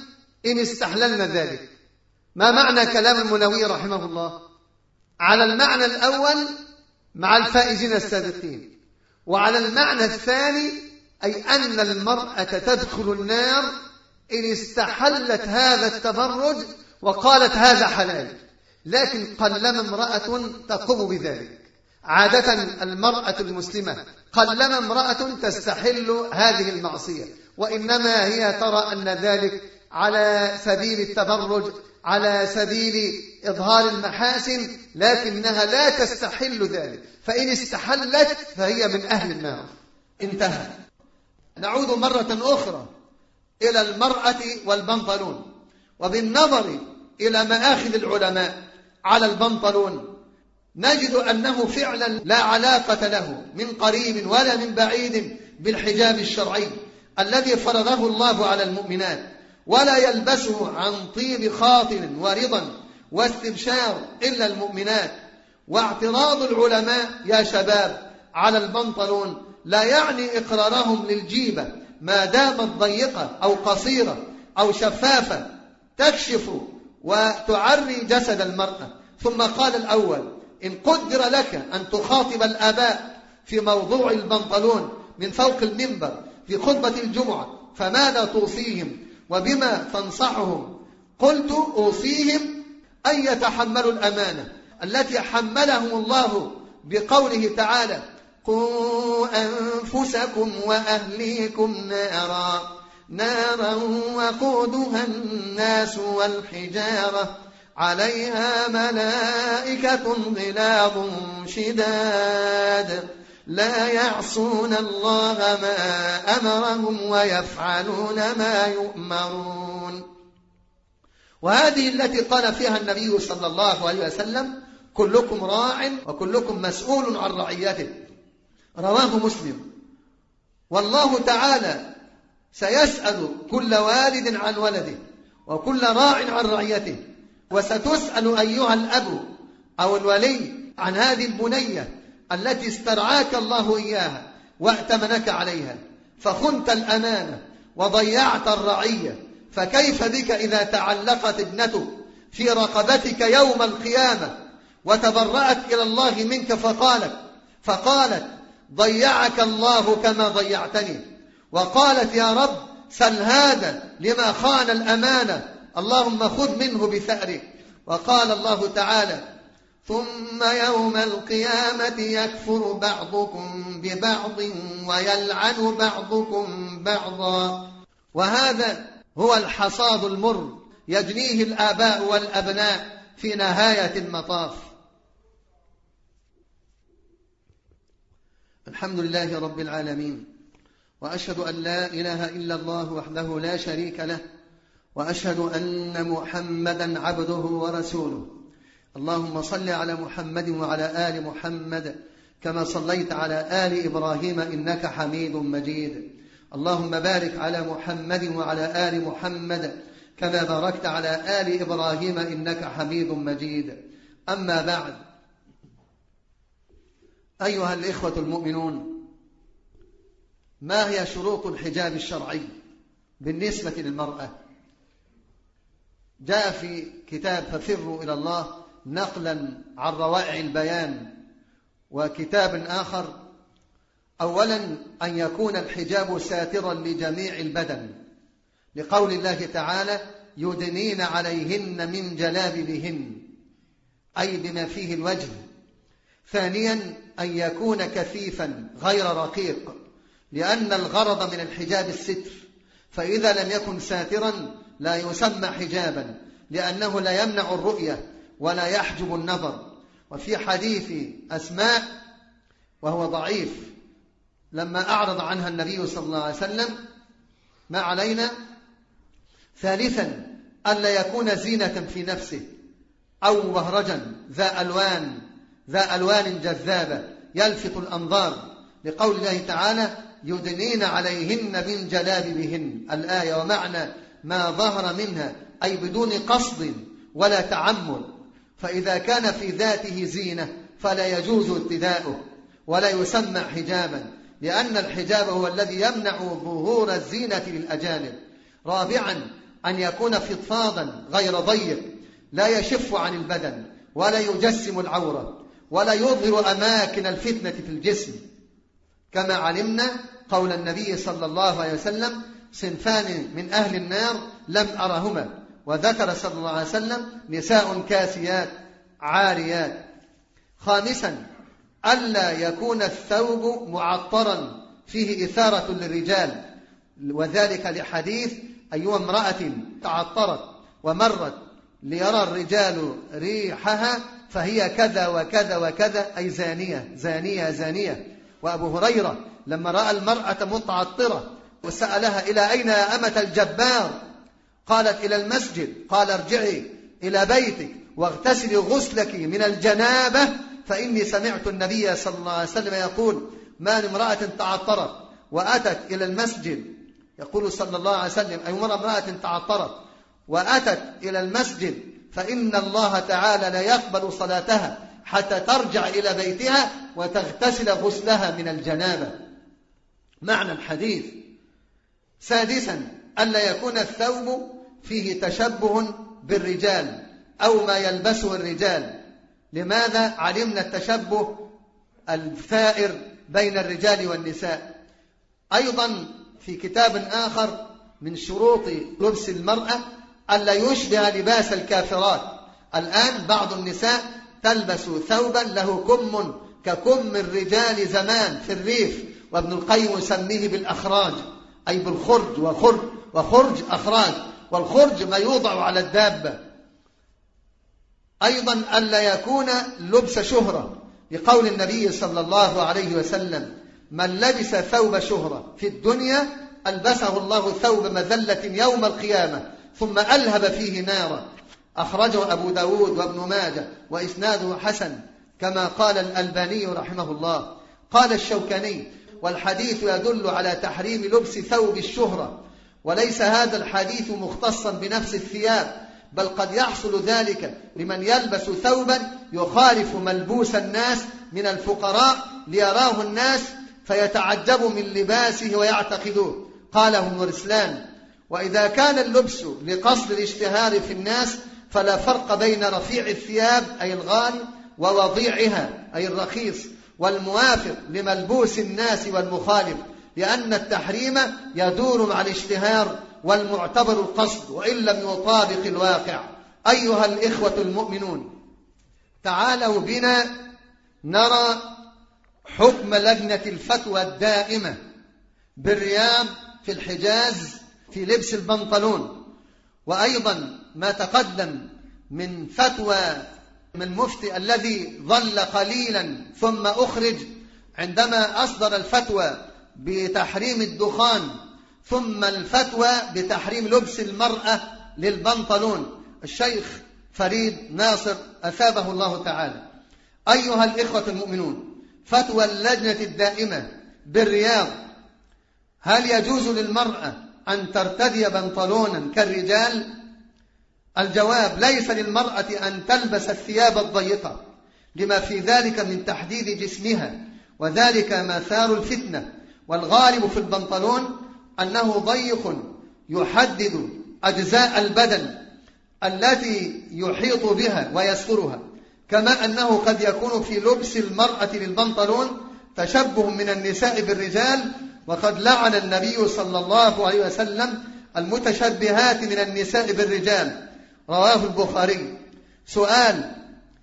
إن استحللنا ذلك. ما معنى كلام المنوي رحمه الله؟ على المعنى الأول مع الفائزين السابقين، وعلى المعنى الثاني أي أن المرأة تدخل النار إن استحلت هذا التبرج وقالت هذا حلال. لكن قلما امرأة تقوم بذلك. عادة المرأة المسلمة قلما امرأة تستحل هذه المعصية، وإنما هي ترى أن ذلك على سبيل التبرج، على سبيل إظهار المحاسن، لكنها لا تستحل ذلك، فإن استحلت فهي من أهل النار. انتهى. نعود مرة أخرى إلى المرأة والبنطلون، وبالنظر إلى مآخذ العلماء على البنطلون نجد أنه فعلا لا علاقة له من قريب ولا من بعيد بالحجاب الشرعي الذي فرضه الله على المؤمنات، ولا يلبسه عن طيب خاطر ورضا واستبشار إلا المؤمنات. واعتراض العلماء يا شباب على البنطلون لا يعني إقرارهم للجيبة ما دامت ضيقة أو قصيرة أو شفافة تكشف وتعري جسد المرأة. ثم قال الأول: إن قدر لك أن تخاطب الآباء في موضوع البنطلون من فوق المنبر في خطبة الجمعة فماذا توصيهم وبما تنصحهم؟ قلت: أوصيهم أن يتحملوا الأمانة التي حملهم الله بقوله تعالى: قوا أنفسكم وأهليكم نارا نارا وقودها الناس والحجارة عليها ملائكة غلاظ شداد لا يعصون الله ما أمرهم ويفعلون ما يؤمرون. وهذه التي قال فيها النبي صلى الله عليه وسلم: كلكم راع وكلكم مسؤول عن رعيته، رواه مسلم. والله تعالى سيسأل كل والد عن ولده وكل راع عن رعيته، وستسأل أيها الأب أو الولي عن هذه البنية التي استرعاك الله إياها وأتمنك عليها، فخنت الأمانة وضيعت الرعية، فكيف بك إذا تعلقت ابنتك في رقبتك يوم القيامة وتبرأت إلى الله منك فقالت فقالت ضيعك الله كما ضيعتني، وقالت: يا رب سل هذا لما خان الأمانة، اللهم خذ منه بثأره. وقال الله تعالى: ثم يوم القيامة يكفر بعضكم ببعض ويلعن بعضكم بعضا. وهذا هو الحصاد المر يجنيه الآباء والأبناء في نهاية المطاف. الحمد لله رب العالمين، وأشهد أن لا إله إلا الله وحده لا شريك له، وأشهد أن محمدا عبده ورسوله. اللهم صل على محمد وعلى آل محمد كما صليت على آل إبراهيم إنك حميد مجيد. اللهم بارك على محمد وعلى آل محمد كما باركت على آل إبراهيم إنك حميد مجيد. أما بعد، أيها الإخوة المؤمنون، ما هي شروط الحجاب الشرعي بالنسبة للمرأة؟ جاء في كتاب ففروا إلى الله نقلا عن روائع البيان، وكتاب آخر: أولا أن يكون الحجاب ساترا لجميع البدن، لقول الله تعالى: يدنين عليهن من جلابيبهن، أي بما فيه الوجه. ثانيا أن يكون كثيفا غير رقيق، لأن الغرض من الحجاب الستر، فإذا لم يكن ساترا لا يسمى حجابا، لأنه لا يمنع الرؤية ولا يحجب النظر. وفي حديث أسماء وهو ضعيف لما أعرض عنها النبي صلى الله عليه وسلم: ما علينا. ثالثا ألا يكون زينة في نفسه أو مبهرجا ذا ألوان ذا ألوان جذابة يلفت الأنظار، لقول الله تعالى: يدنين عليهن من جلابيبهن، الآية. ومعنى ما ظهر منها أي بدون قصد ولا تعمد، فإذا كان في ذاته زينة فلا يجوز ابتداؤه ولا يسمى حجابا، لأن الحجاب هو الذي يمنع ظهور الزينة للأجانب. رابعا أن يكون فضفاضا غير ضيق لا يشف عن البدن ولا يجسم العورة ولا يظهر أماكن الفتنة في الجسم، كما علمنا قول النبي صلى الله عليه وسلم: صنفان من أهل النار لم أرهما، وذكر صلى الله عليه وسلم: نساء كاسيات عاريات. خامسا، ألا يكون الثوب معطرا فيه إثارة للرجال، وذلك لحديث: أيها امرأة تعطرت ومرت ليرى الرجال ريحها فهي كذا وكذا وكذا، أي زانية زانية زانية. وأبو هريرة لما رأى المرأة متعطرة وسألها: إلى أين يا أمة الجبار؟ قالت: إلى المسجد. قال: ارجعي إلى بيتك واغتسلي غسلك من الجنابة، فإني سمعت النبي صلى الله عليه وسلم يقول: ما من امرأة تعطرت وأتت إلى المسجد، يقول صلى الله عليه وسلم: أي امرأة تعطرت وأتت إلى المسجد فإن الله تعالى لا يقبل صلاتها حتى ترجع إلى بيتها وتغتسل غسلها من الجنابة. معنى الحديث. سادسا، ألا يكون الثوب فيه تشبه بالرجال أو ما يلبسه الرجال. لماذا؟ علمنا التشبه الثائر بين الرجال والنساء. أيضا في كتاب آخر من شروط لبس المرأة ألا يشبه لباس الكافرات. الآن بعض النساء تلبس ثوبا له كم ككم الرجال زمان في الريف، وابن القيم يسميه بالأخراج، أي بالخرج، وخرج وخرج أخراج، والخرج ما يوضع على الدابة. أيضا ألا يكون لبس شهرة، لقول النبي صلى الله عليه وسلم: من لبس ثوب شهرة في الدنيا ألبسه الله ثوب مذلة يوم القيامة ثم ألهب فيه نارا. أخرجه أبو داود وابن ماجه وإسناده حسن، كما قال الألباني رحمه الله. قال الشوكاني: والحديث يدل على تحريم لبس ثوب الشهرة، وليس هذا الحديث مختصا بنفس الثياب، بل قد يحصل ذلك لمن يلبس ثوبا يخالف ملبوس الناس من الفقراء ليراه الناس فيتعجبوا من لباسه ويعتقدوه. قاله ابن رسلان: وإذا كان اللبس لقصد الاشتهار في الناس فلا فرق بين رفيع الثياب أي الغالي ووضيعها أي الرخيص والموافق لملبوس الناس والمخالف، لأن التحريم يدور مع الاشتهار والمعتبر القصد وإن لم يطابق الواقع. أيها الإخوة المؤمنون، تعالوا بنا نرى حكم لجنة الفتوى الدائمة بالرياض في الحجاز في لبس البنطلون، وأيضا ما تقدم من فتوى من المفتي الذي ظل قليلا ثم أخرج عندما أصدر الفتوى بتحريم الدخان، ثم الفتوى بتحريم لبس المرأة للبنطلون، الشيخ فريد ناصر أثابه الله تعالى. أيها الإخوة المؤمنون، فتوى اللجنة الدائمة بالرياض: هل يجوز للمرأة أن ترتدي بنطلونا كالرجال؟ الجواب: ليس للمرأة أن تلبس الثياب الضيقة لما في ذلك من تحديد جسمها، وذلك مثار الفتنة، والغالب في البنطلون أنه ضيق يحدد أجزاء البدن التي يحيط بها ويسترها، كما أنه قد يكون في لبس المرأة للبنطلون تشبه من النساء بالرجال، وقد لعن النبي صلى الله عليه وسلم المتشبهات من النساء بالرجال، رواه البخاري. سؤال: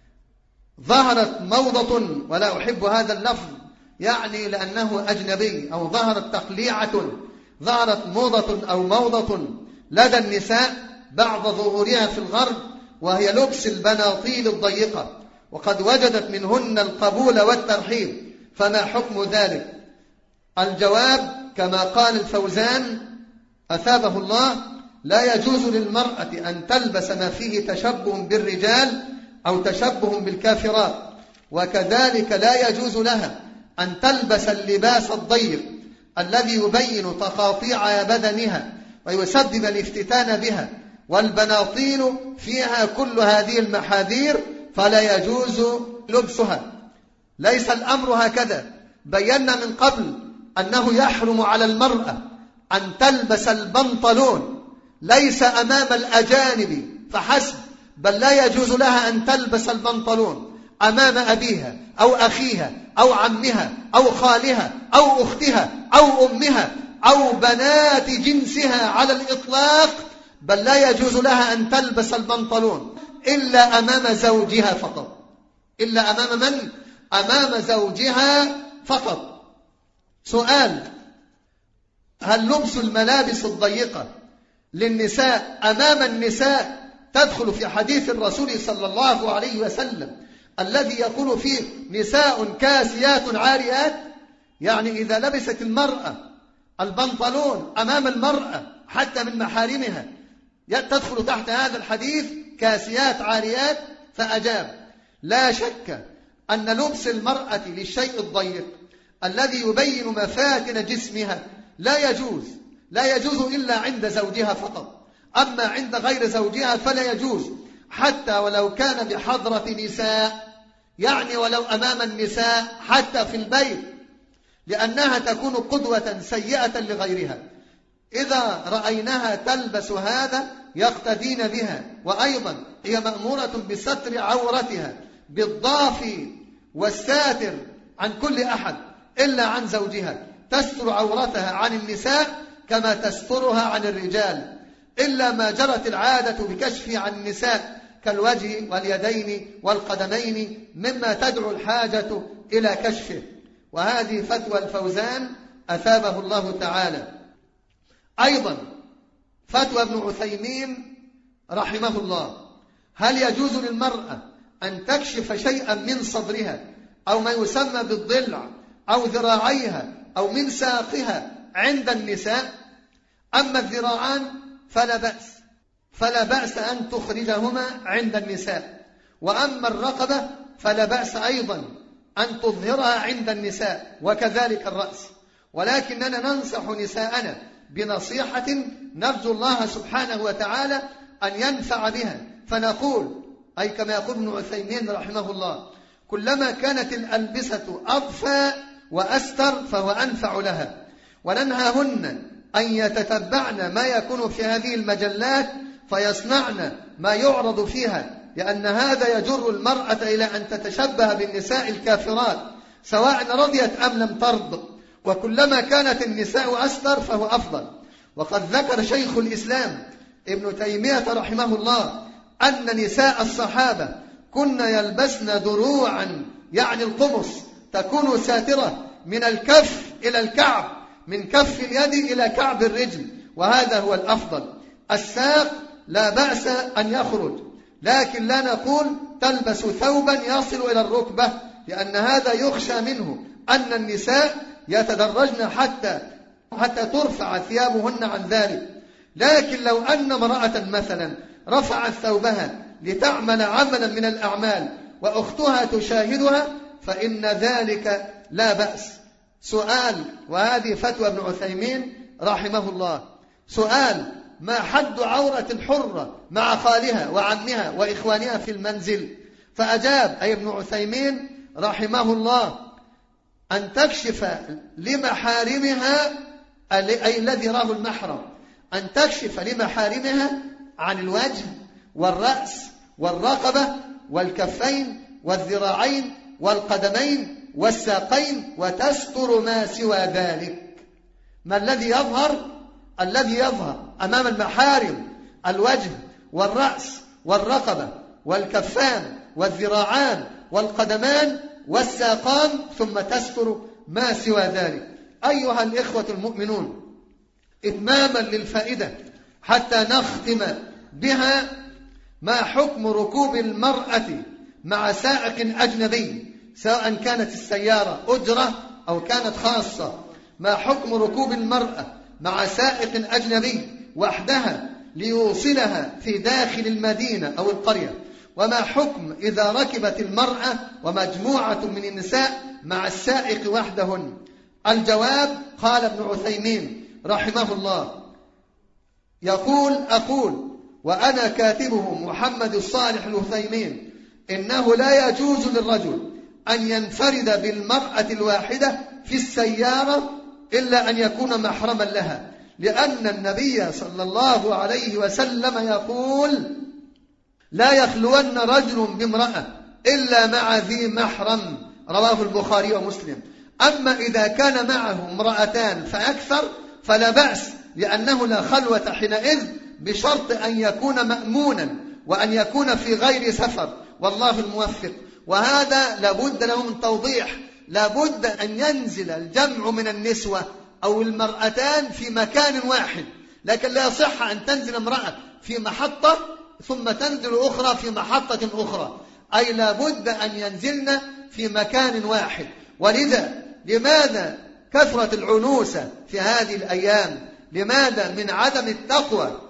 ظهرت موضة، ولا أحب هذا اللفظ يعني لأنه أجنبي، أو ظهرت تقليعة، ظهرت موضة أو موضة لدى النساء بعد ظهورها في الغرب، وهي لبس البناطيل الضيقة، وقد وجدت منهن القبول والترحيب، فما حكم ذلك؟ الجواب: كما قال الفوزان أثابه الله: لا يجوز للمرأة أن تلبس ما فيه تشبه بالرجال أو تشبه بالكافرات، وكذلك لا يجوز لها أن تلبس اللباس الضيق الذي يبين تقاطيع بدنها ويسبب الافتتان بها، والبناطيل فيها كل هذه المحاذير فلا يجوز لبسها. ليس الأمر هكذا، بينا من قبل أنه يحرم على المرأة أن تلبس البنطلون ليس أمام الأجانب فحسب، بل لا يجوز لها أن تلبس البنطلون أمام أبيها أو أخيها أو عمها أو خالها أو أختها أو أمها أو بنات جنسها على الإطلاق، بل لا يجوز لها أن تلبس البنطلون إلا أمام زوجها فقط. إلا أمام من؟ أمام زوجها فقط. سؤال: هل لبس الملابس الضيقة للنساء أمام النساء تدخل في حديث الرسول صلى الله عليه وسلم الذي يقول فيه نساء كاسيات عاريات؟ يعني إذا لبست المرأة البنطلون أمام المرأة حتى من محارمها تدخل تحت هذا الحديث كاسيات عاريات؟ فأجاب: لا شك أن لبس المرأة للشيء الضيق الذي يبين مفاتن جسمها لا يجوز لا يجوز إلا عند زوجها فقط، أما عند غير زوجها فلا يجوز، حتى ولو كان بحضرة نساء، يعني ولو أمام النساء حتى في البيت، لأنها تكون قدوة سيئة لغيرها. إذا رأيناها تلبس هذا يقتدين بها، وأيضا هي مأمورة بستر عورتها بالضاف والساتر عن كل أحد إلا عن زوجها، تستر عورتها عن النساء كما تسترها عن الرجال، إلا ما جرت العادة بكشف عن النساء كالوجه واليدين والقدمين مما تدعو الحاجة إلى كشفه. وهذه فتوى الفوزان أثابه الله تعالى. أيضا فتوى ابن عثيمين رحمه الله: هل يجوز للمرأة أن تكشف شيئا من صدرها أو ما يسمى بالضلع أو ذراعيها أو من ساقها عند النساء؟ أما الذراعان فلا بأس فلا بأس أن تخرجهما عند النساء، وأما الرقبة فلا بأس أيضا أن تظهرها عند النساء، وكذلك الرأس. ولكننا ننصح نساءنا بنصيحة نرجو الله سبحانه وتعالى أن ينفع بها، فنقول أي كما يقول ابن عثيمين رحمه الله: كلما كانت الألبسة أضفى وأستر فهو أنفع لها، وننهاهن أن يتتبعن ما يكون في هذه المجلات فيصنعن ما يعرض فيها، لأن هذا يجر المرأة إلى أن تتشبه بالنساء الكافرات سواء رضيت أم لم ترض، وكلما كانت النساء أستر فهو أفضل. وقد ذكر شيخ الإسلام ابن تيمية رحمه الله أن نساء الصحابة كن يلبسن دروعا، يعني القمص، تكون ساترة من الكف إلى الكعب، من كف اليد إلى كعب الرجل، وهذا هو الأفضل. الساق لا بأس أن يخرج، لكن لا نقول تلبس ثوبا يصل إلى الركبة، لأن هذا يخشى منه أن النساء يتدرجن حتى حتى ترفع ثيابهن عن ذلك. لكن لو أن امرأة مثلا رفعت ثوبها لتعمل عملا من الأعمال وأختها تشاهدها فإن ذلك لا بأس. سؤال، وهذه فتوى ابن عثيمين رحمه الله: سؤال: ما حد عورة الحرة مع خالها وعمها وإخوانها في المنزل؟ فأجاب أي ابن عثيمين رحمه الله: أن تكشف لمحارمها، أي الذي راه المحرم، أن تكشف لمحارمها عن الوجه والرأس والرقبة والكفين والذراعين والقدمين والساقين، وتستر ما سوى ذلك. ما الذي يظهر؟ الذي يظهر أمام المحارم الوجه والرأس والرقبة والكفان والذراعان والقدمان والساقان، ثم تستر ما سوى ذلك. أيها الإخوة المؤمنون، إتماما للفائدة حتى نختم بها، ما حكم ركوب المرأة مع سائق أجنبي، سواء كانت السيارة أجرة أو كانت خاصة؟ ما حكم ركوب المرأة مع سائق أجنبي وحدها ليوصلها في داخل المدينة أو القرية؟ وما حكم إذا ركبت المرأة ومجموعة من النساء مع السائق وحدهن؟ الجواب: قال ابن عثيمين رحمه الله، يقول أقول وأنا كاتبه محمد الصالح العثيمين: إنه لا يجوز للرجل أن ينفرد بالمرأة الواحدة في السيارة إلا أن يكون محرما لها، لأن النبي صلى الله عليه وسلم يقول: لا يخلون رجل بامرأة إلا مع ذي محرم، رواه البخاري ومسلم. أما إذا كان معه امرأتان فأكثر فلا بأس، لأنه لا خلوة حينئذ، بشرط أن يكون مأمونا وأن يكون في غير سفر، والله الموفق. وهذا لابد له من توضيح، لابد أن ينزل الجمع من النسوة أو المرأتان في مكان واحد، لكن لا يصح أن تنزل امرأة في محطة ثم تنزل أخرى في محطة أخرى، أي لابد أن ينزلن في مكان واحد. ولذا لماذا كثرة العنوسة في هذه الأيام؟ لماذا؟ من عدم التقوى،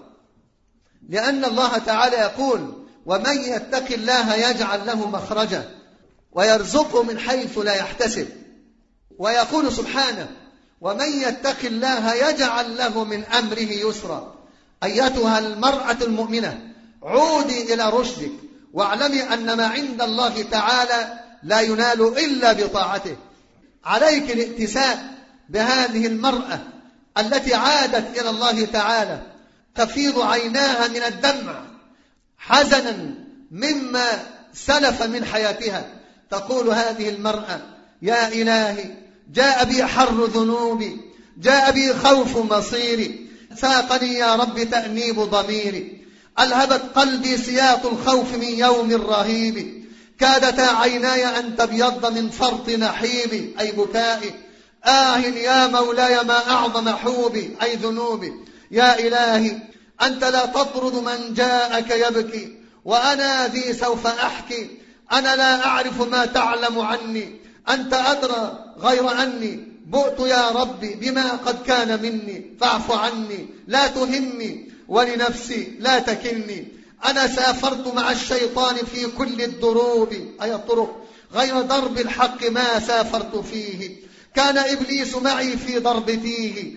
لأن الله تعالى يقول: ومن يتق الله يجعل له مخرجا ويرزقه من حيث لا يحتسب. ويقول سبحانه: ومن يتق الله يجعل له من أمره يسرا. أيتها المرأة المؤمنة، عودي إلى رشدك، واعلمي أن ما عند الله تعالى لا ينال إلا بطاعته. عليك الائتساء بهذه المرأة التي عادت إلى الله تعالى تفيض عيناها من الدمع حزنا مما سلف من حياتها. تقول هذه المرأة: يا إلهي، جاء بي حر ذنوبي، جاء بي خوف مصيري، ساقني يا رب تأنيب ضميري، ألهبت قلبي سياط الخوف من يوم رهيب، كادتا عيناي أن تبيض من فرط نحيبي أي بكائي، آه يا مولاي ما أعظم حوبي أي ذنوبي. يا إلهي، أنت لا تطرد من جاءك يبكي، وأنا ذي سوف أحكي، أنا لا أعرف ما تعلم عني، أنت أدرى غير أني بؤت يا ربي بما قد كان مني، فاعف عني لا تهني، ولنفسي لا تكلني، أنا سافرت مع الشيطان في كل الدروب أي الطرق، غير درب الحق ما سافرت فيه، كان إبليس معي في ضرب تيه،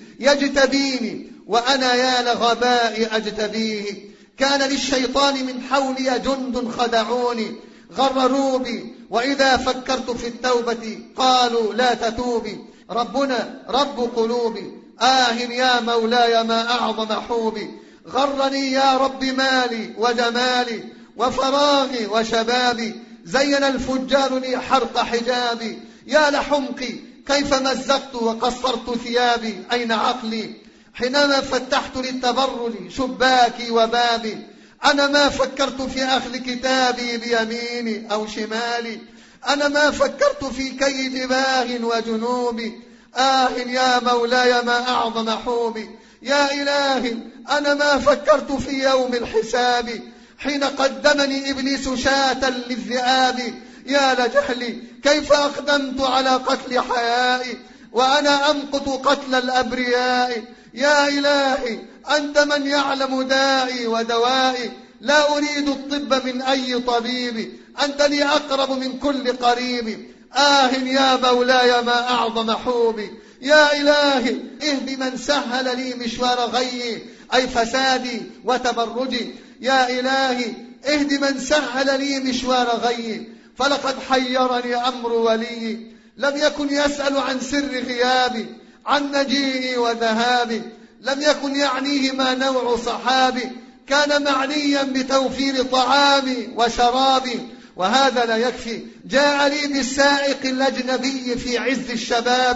يجتبيني وأنا يا لغباء أجتبيه، كان للشيطان من حولي جند خدعوني، غرروا بي، وإذا فكرت في التوبة قالوا لا تتوبي، ربنا رب قلوبي، آه يا مولاي ما أعظم حوبي، غرني يا رب مالي وجمالي وفراغي وشبابي، زين الفجار لي حرق حجابي، يا لحمقي كيف مزقت وقصرت ثيابي، أين عقلي حينما فتحت للتبرج شباكي وبابي، أنا ما فكرت في أخذ كتابي بيميني أو شمالي، أنا ما فكرت في كي دباغ وجنوبي، آه يا مولاي ما أعظم حوبي، يا إلهي أنا ما فكرت في يوم الحساب، حين قدمني إبليس شاة للذئاب، يا لجهلي كيف أقدمت على قتل حيائي، وأنا أمقت قتل الأبرياء، يا إلهي أنت من يعلم دائي ودوائي، لا أريد الطب من أي طبيب، أنت لي أقرب من كل قريب، آه يا مولاي ما أعظم حوبي، يا إلهي اهد من سهل لي مشوار غيي أي فسادي وتبرجي، يا إلهي اهد من سهل لي مشوار غيي، فلقد حيرني أمر ولي، لم يكن يسأل عن سر غيابي، عن مجيئي وذهابي، لم يكن يعنيه ما نوع صحابي، كان معنيا بتوفير طعامي وشرابي، وهذا لا يكفي، جاء لي بالسائق الأجنبي في عز الشباب،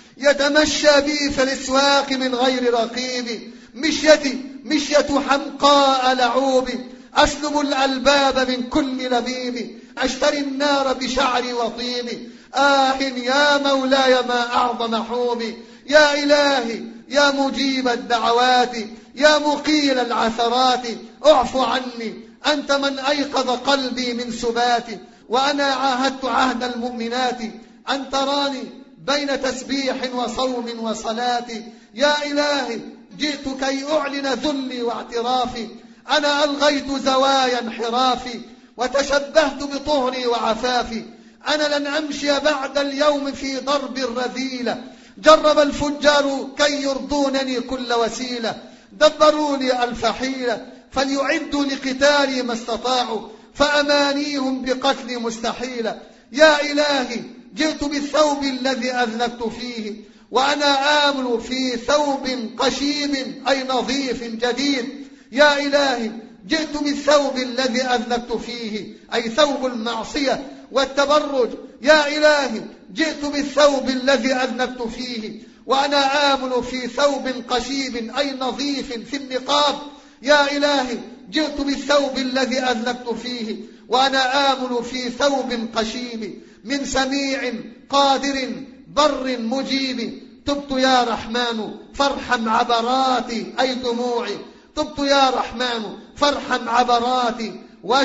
يتمشى بي في الأسواق من غير رقيب، مشيتي مشية حمقاء لعوب، أسلب الألباب من كل لبيب، أشتري النار بشعري وطيبي، آه يا مولاي ما أعظم حوبي، يا إلهي يا مجيب الدعوات، يا مقيل العثرات، اعف عني، أنت من أيقظ قلبي من سباتي، وأنا عاهدت عهد المؤمنات أن تراني بين تسبيح وصوم وصلاة، يا إلهي جئت كي أعلن ذلي واعترافي، أنا ألغيت زوايا انحرافي وتشبهت بطهري وعفافي، أنا لن أمشي بعد اليوم في ضرب الرذيلة، جرب الفجار كي يرضونني كل وسيلة، دبروا لي ألف حيلة فليعدوا لقتالي ما استطاعوا، فأمانيهم بقتلي مستحيلة، يا إلهي جئت بالثوب الذي أذنبت فيه، وأنا آمل في ثوب قشيم أي نظيف جديد. يا إلهي جئت بالثوب الذي أذنبت فيه أي ثوب المعصية والتبرج. يا إلهي جئت بالثوب الذي أذنبت فيه وأنا آمل في ثوب قشيم أي نظيف في النقاب. يا إلهي جئت بالثوب الذي أذنبت فيه وأنا آمل في ثوب قشيم من سميع قادر بر مجيب. تبت يا رحمن فارحم عبراتي أي دموعي. تبت يا رحمن فارحم عبراتي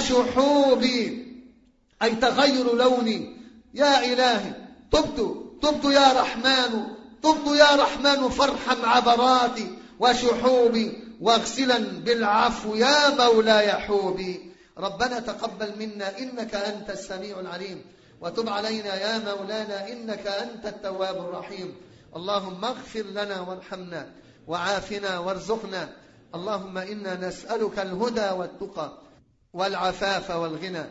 وشحوبي أي تغير لوني. يا إلهي تبت تبت يا رحمن تبت يا رحمن فارحم عبراتي وشحوبي واغسلا بالعفو يا مولاي حوبي. ربنا تقبل منا إنك أنت السميع العليم وتب علينا يا مولانا إنك أنت التواب الرحيم. اللهم اغفر لنا وارحمنا وعافنا وارزقنا. اللهم إنا نسألك الهدى والتقى والعفاف والغنى.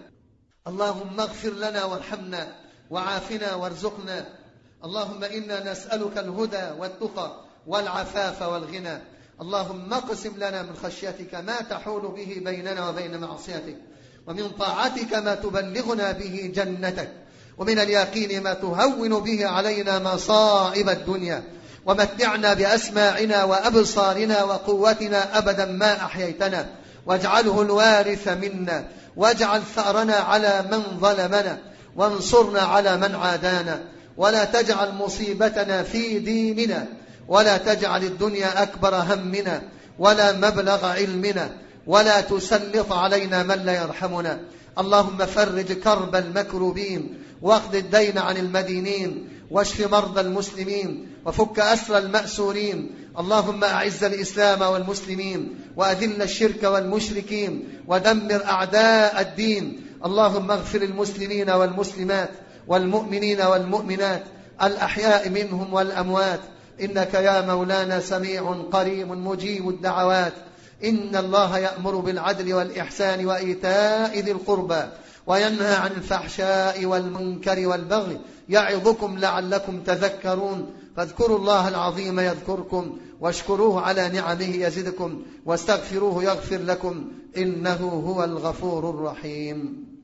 اللهم اغفر لنا وارحمنا وعافنا وارزقنا. اللهم إنا نسألك الهدى والتقى والعفاف والغنى. اللهم اقسم لنا من خشيتك ما تحول به بيننا وبين معصيتك ومن طاعتك ما تبلغنا به جنتك ومن اليقين ما تهون به علينا مصائب الدنيا ومتعنا بأسماعنا وأبصارنا وقوتنا أبدا ما أحييتنا واجعله الوارث منا واجعل ثأرنا على من ظلمنا وانصرنا على من عادانا ولا تجعل مصيبتنا في ديننا ولا تجعل الدنيا أكبر همنا ولا مبلغ علمنا ولا تسلط علينا من لا يرحمنا. اللهم فرج كرب المكروبين واقض الدين عن المدينين واشف مرضى المسلمين وفك أسر المأسورين. اللهم أعز الإسلام والمسلمين وأذل الشرك والمشركين ودمر أعداء الدين. اللهم اغفر المسلمين والمسلمات والمؤمنين والمؤمنات الأحياء منهم والأموات إنك يا مولانا سميع قريب مجيب الدعوات. إن الله يأمر بالعدل والإحسان وإيتاء ذي القربى وينهى عن الفحشاء والمنكر والبغي يعظكم لعلكم تذكرون. فاذكروا الله العظيم يذكركم واشكروه على نعمه يزدكم واستغفروه يغفر لكم إنه هو الغفور الرحيم.